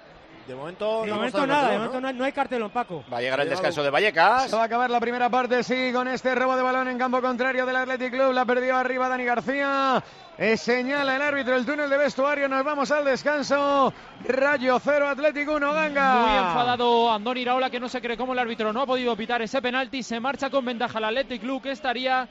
De momento nada, no hay cartelón, Paco. Va a llegar el descanso de Vallecas. Se va a acabar la primera parte, sí, con este robo de balón en campo contrario del Athletic Club. La perdió arriba Dani García. Señala el árbitro el túnel de vestuario. Nos vamos al descanso. Rayo 0, Athletic 1, Ganga. Muy enfadado Andoni Iraola, que no se cree cómo el árbitro no ha podido pitar ese penalti. Se marcha con ventaja el Athletic Club, que estaría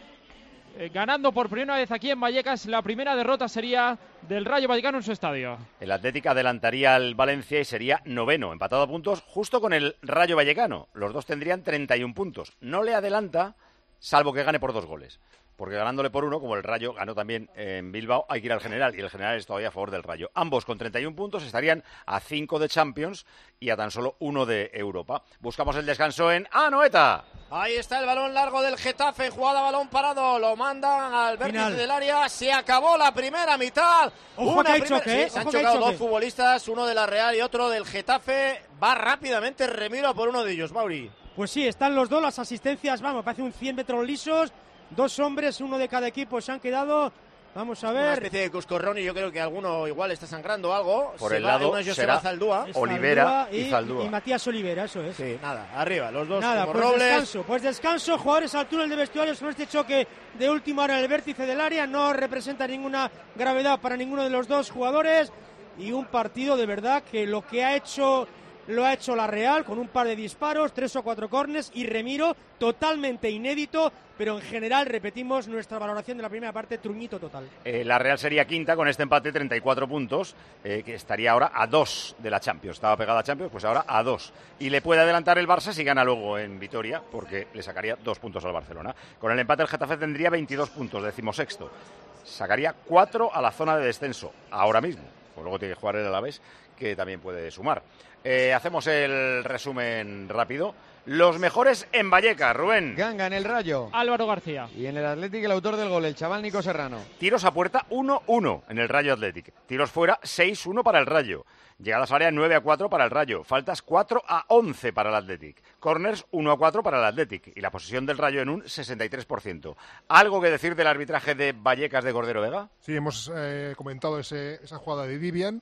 ganando por primera vez aquí en Vallecas. La primera derrota sería del Rayo Vallecano en su estadio. El Athletic adelantaría al Valencia y sería 9º, empatado a puntos justo con el Rayo Vallecano. Los dos tendrían 31 puntos. No le adelanta, salvo que gane por 2 goles. Porque ganándole por 1, como el Rayo ganó también en Bilbao, hay que ir al General, y el General es todavía a favor del Rayo. Ambos con 31 puntos estarían a 5 de Champions y a tan solo 1 de Europa. Buscamos el descanso en Anoeta. Ahí está el balón largo del Getafe, jugada balón parado, lo mandan al vértice del área, se acabó la primera mitad. Ojo que hay choque, se han chocado dos futbolistas, uno de la Real y otro del Getafe. Va rápidamente Remiro por uno de ellos, Mauri. Pues sí, están los dos, las asistencias, vamos, parece un 100 metros lisos. 2 hombres, uno de cada equipo se han quedado. Vamos a ver. Una especie de coscorrón y yo creo que alguno igual está sangrando algo. Por el lado será Zaldúa. Olivera y Zaldúa. Y Matías Olivera, eso es. Sí, nada, arriba, los dos. Nada, como pues Robles. descanso, jugadores al túnel de vestuarios con este choque de última hora en el vértice del área. No representa ninguna gravedad para ninguno de los dos jugadores. Y un partido de verdad que lo que ha hecho... Lo ha hecho la Real con un par de disparos, 3 o 4 córners y Remiro totalmente inédito, pero en general repetimos nuestra valoración de la primera parte, truñito total. La Real sería quinta con este empate, 34 puntos, que estaría ahora a 2 de la Champions. Estaba pegada a Champions, pues ahora a 2. Y le puede adelantar el Barça si gana luego en Vitoria, porque le sacaría 2 puntos al Barcelona. Con el empate el Getafe tendría 22 puntos, 16º. Sacaría 4 a la zona de descenso, ahora mismo. Pues luego tiene que jugar el Alavés, que también puede sumar. Hacemos el resumen rápido. Los mejores en Vallecas, Rubén. Ganga en el Rayo. Álvaro García. Y en el Athletic el autor del gol, el chaval Nico Serrano. Tiros a puerta 1-1 en el Rayo Athletic. Tiros fuera 6-1 para el Rayo. Llegadas al área 9-4 para el Rayo. Faltas 4-11 para el Athletic. Corners 1-4 para el Athletic. Y la posesión del Rayo en un 63%. ¿Algo que decir del arbitraje de Vallecas de Cordero Vega? Sí, hemos comentado esa jugada de Vivian,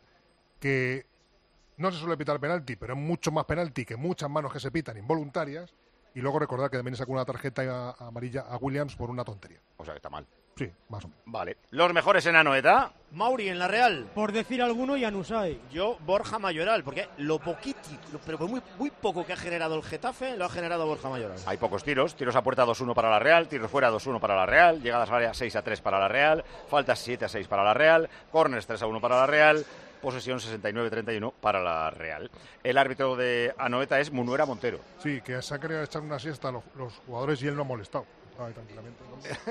que no se suele pitar penalti, pero es mucho más penalti que muchas manos que se pitan involuntarias. Y luego recordar que también sacó una tarjeta amarilla a Williams por una tontería. O sea que está mal. Sí, más o menos. Vale. Los mejores en Anoeta. Mauri en la Real. Por decir alguno, Januzaj. Yo, Borja Mayoral, porque pero muy poco que ha generado el Getafe, lo ha generado Borja Mayoral. Hay pocos tiros. Tiros a puerta 2-1 para la Real. Tiros fuera 2-1 para la Real. Llegadas al área 6-3 para la Real. Faltas 7-6 para la Real. Corners 3-1 para la Real. Posesión 69-31 para la Real. El árbitro de Anoeta es Munuera Montero. Sí, que se ha querido echar una siesta a los jugadores y él no ha molestado. Ahí, tranquilamente,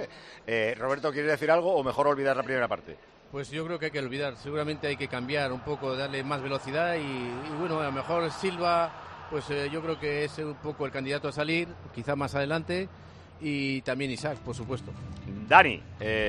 ¿no? Roberto, ¿quieres decir algo o mejor olvidar la primera parte? Pues yo creo que hay que olvidar. Seguramente hay que cambiar un poco, darle más velocidad y bueno, a lo mejor Silva, pues yo creo que es un poco el candidato a salir, quizá más adelante, y también Isaac, por supuesto. Dani,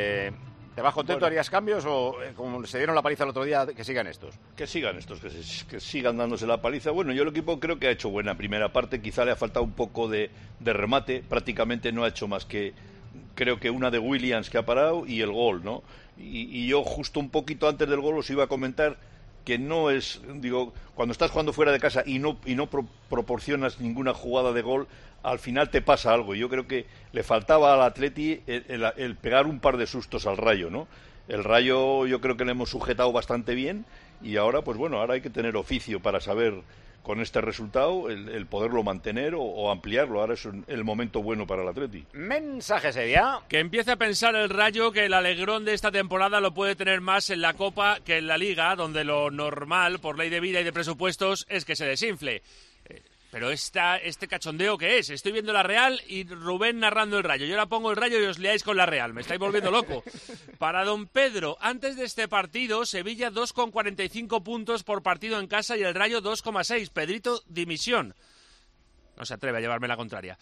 ¿te vas contento? ¿Harías cambios o como se dieron la paliza el otro día, que sigan estos? Que sigan estos, que sigan dándose la paliza. Bueno, yo el equipo creo que ha hecho buena primera parte, quizá le ha faltado un poco de remate, prácticamente no ha hecho más que, creo que una de Williams que ha parado y el gol, ¿no? Y yo justo un poquito antes del gol os iba a comentar que no es, digo, cuando estás jugando fuera de casa y no proporcionas ninguna jugada de gol, al final te pasa algo. Yo creo que le faltaba al Atleti el pegar un par de sustos al Rayo, ¿no? El Rayo yo creo que le hemos sujetado bastante bien y ahora, pues bueno, ahora hay que tener oficio para saber con este resultado el poderlo mantener o ampliarlo. Ahora es el momento bueno para el Atleti. Mensaje sería que empiece a pensar el Rayo que el alegrón de esta temporada lo puede tener más en la Copa que en la Liga, donde lo normal, por ley de vida y de presupuestos, es que se desinfle. Pero este cachondeo, ¿qué es? Estoy viendo la Real y Rubén narrando el Rayo. Yo ahora pongo el Rayo y os liáis con la Real. Me estáis volviendo loco. Para don Pedro, antes de este partido, Sevilla 2,45 puntos por partido en casa y el Rayo 2,6. Pedrito, dimisión. No se atreve a llevarme la contraria.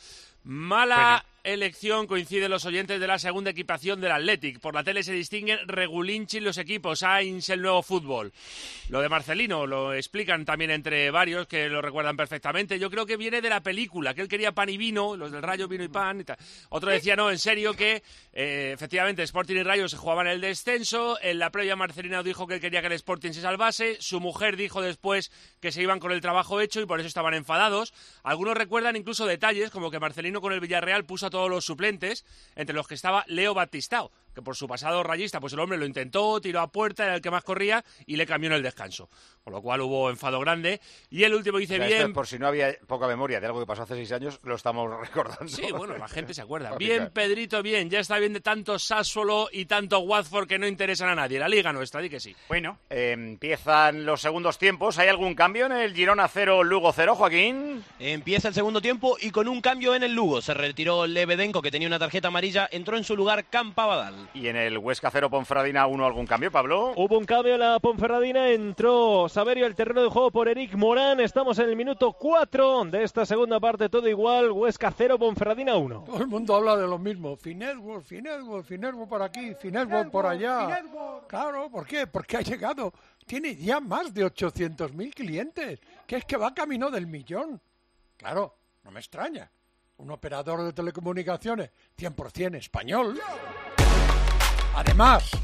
Mala elección, coinciden los oyentes de la segunda equipación del Athletic. Por la tele se distinguen Regulinchi los equipos, Sainz el nuevo fútbol. Lo de Marcelino lo explican también entre varios que lo recuerdan perfectamente. Yo creo que viene de la película, que él quería pan y vino, los del Rayo vino y pan y tal. Otro decía, no, en serio, que efectivamente Sporting y Rayo se jugaban el descenso. En la previa Marcelino dijo que él quería que el Sporting se salvase. Su mujer dijo después que se iban con el trabajo hecho y por eso estaban enfadados. Algunos recuerdan incluso detalles como que Marcelino con el Villarreal puso a todos los suplentes, entre los que estaba Leo Batistao, que por su pasado rayista, pues el hombre lo intentó, tiró a puerta, era el que más corría y le cambió en el descanso. Con lo cual hubo enfado grande. Y el último dice bien... Por si no había poca memoria de algo que pasó hace 6 años, lo estamos recordando. Sí, bueno, la gente se acuerda. Bien, Pedrito, bien. Ya está bien de tanto Sassuolo y tanto Watford que no interesan a nadie. La liga nuestra, di que sí. Bueno, empiezan los segundos tiempos. ¿Hay algún cambio en el Girona 0, Lugo 0, Joaquín? Empieza el segundo tiempo y con un cambio en el Lugo. Se retiró Lebedenko, que tenía una tarjeta amarilla. Entró en su lugar Campabadal. ¿Y en el Huesca 0, Ponferradina 1 algún cambio, Pablo? Hubo un cambio en la Ponferradina. Entró Saverio al terreno de juego por Eric Morán. Estamos en el minuto 4 de esta segunda parte. Todo igual. Huesca 0, Ponferradina 1. Todo el mundo habla de lo mismo. Finelworth por aquí, Finelworth por allá. Claro, ¿por qué? Porque ha llegado. Tiene ya más de 800.000 clientes. Que es que va camino del 1.000.000. Claro, no me extraña. Un operador de telecomunicaciones 100% español. Además,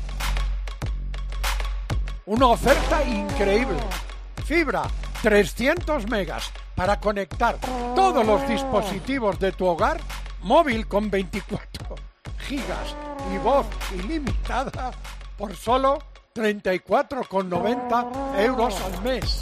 una oferta increíble. Fibra, 300 megas para conectar todos los dispositivos de tu hogar, móvil con 24 gigas y voz ilimitada por solo 34,90 euros al mes.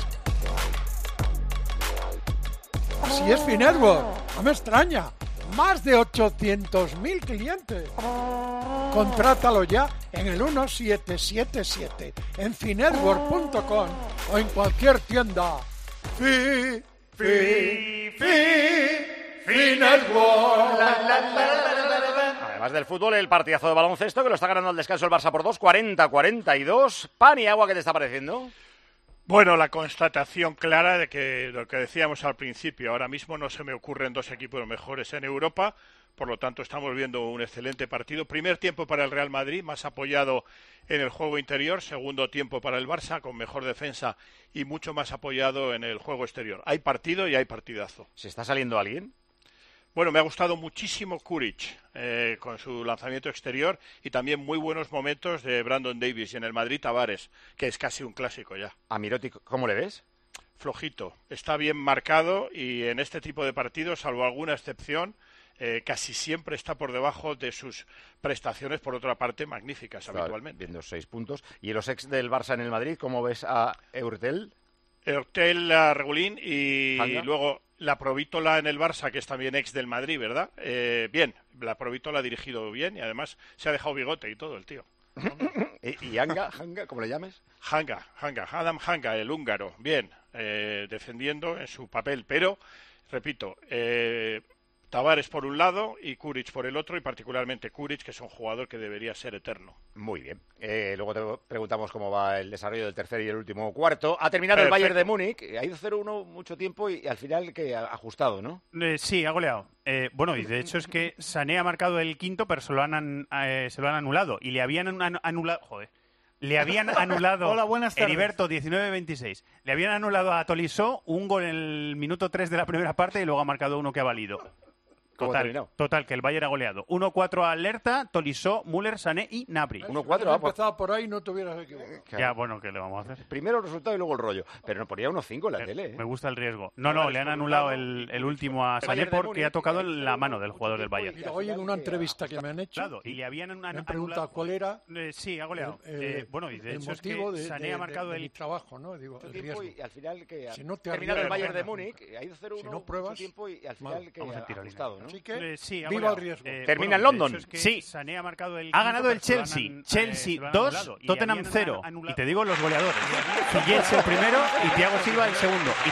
Así es Finetworld, no me extraña. Más de 800.000 clientes. Contrátalo ya en el 1777, en finetworld.com o en cualquier tienda. Finetworld. Además del fútbol, el partidazo de baloncesto que lo está ganando al descanso el Barça por 2, 40-42. Pan y agua, ¿qué te está pareciendo? Bueno, la constatación clara de que lo que decíamos al principio, ahora mismo no se me ocurren dos equipos mejores en Europa, por lo tanto estamos viendo un excelente partido. Primer tiempo para el Real Madrid, más apoyado en el juego interior. Segundo tiempo para el Barça, con mejor defensa y mucho más apoyado en el juego exterior. Hay partido y hay partidazo. ¿Se está saliendo alguien? Bueno, me ha gustado muchísimo Kuric con su lanzamiento exterior y también muy buenos momentos de Brandon Davis y en el Madrid Tavares, que es casi un clásico ya. ¿A Miroti cómo le ves? Flojito, está bien marcado y en este tipo de partidos, salvo alguna excepción, casi siempre está por debajo de sus prestaciones, por otra parte, magníficas habitualmente. Viendo 6 puntos. ¿Y los ex del Barça en el Madrid, cómo ves a Eurtel? Eurtel, a Regulín y ¿Hanga? Luego la Provítola en el Barça, que es también ex del Madrid, ¿verdad? Bien, la Provítola ha dirigido bien y además se ha dejado bigote y todo el tío. ¿Y Hanga, cómo le llames? Hanga, Adam Hanga, el húngaro, bien, defendiendo en su papel, pero, repito, Tavares por un lado y Kuric por el otro, y particularmente Kuric, que es un jugador que debería ser eterno. Muy bien. Luego te preguntamos cómo va el desarrollo del tercer y el último cuarto. Ha terminado el Bayern de Múnich, ha ido 0-1 mucho tiempo y al final que ha ajustado, ¿no? Sí, ha goleado. Bueno, y de hecho es que Sané ha marcado el quinto, pero se lo han anulado. Y le habían anulado... Joder. Le habían anulado Hola, buenas tardes. Heriberto 19-26. Le habían anulado a Tolisso un gol en el minuto 3 de la primera parte y luego ha marcado uno que ha valido. Total, que el Bayern ha goleado. 1-4 a Alerta, Tolisso, Müller, Sané y Gnabry. 1-4. Si empezado por ahí, no te hubieras equivocado. Ya, bueno, ¿qué le vamos a hacer? Primero el resultado y luego el rollo. Pero no ponía 1-5 en la tele, ¿eh? Me gusta el riesgo. No, le han anulado el último a Sané porque ha tocado la mano del jugador del Bayern. Mira, hoy en una entrevista que me han hecho, y le habían me han preguntado cuál era sí, ha goleado. Bueno, y de hecho es motivo que Sané ha marcado mi trabajo, ¿no? Digo, el riesgo. Y al final que si no te terminado el arriesgas, Bayern de Múnich, ha ido 0-1 si no pruebas, mucho tiempo y al final que ha ajustado, ¿no? Así que sí, viva el riesgo. Termina en London. Sí, Sané ha marcado ha ganado el Chelsea. Chelsea 2, Tottenham 0. Y te digo los goleadores. Ziyech el primero y Thiago Silva el segundo. Y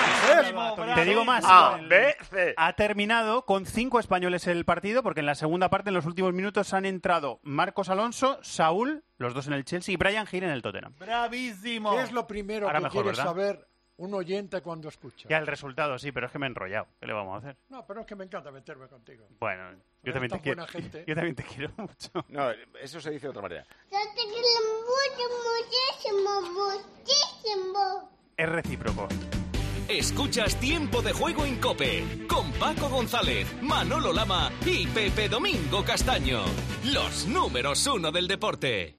te digo más. Ha terminado con 5 españoles el partido porque en la segunda parte, en los últimos minutos, han entrado Marcos Alonso, Saúl, los dos en el Chelsea, y Bryan Gil en el Tottenham. ¡Bravísimo! ¿Qué es lo primero Ahora que mejor, quieres ¿verdad? saber un oyente cuando escucha. Ya el resultado sí, pero es que me he enrollado. ¿Qué le vamos a hacer? No, pero es que me encanta meterme contigo. Bueno, yo también te quiero. Yo también te quiero mucho. No, eso se dice de otra manera. Yo te quiero muchísimo. Es recíproco. Escuchas Tiempo de Juego en COPE con Paco González, Manolo Lama y Pepe Domingo Castaño. Los números 1 del deporte.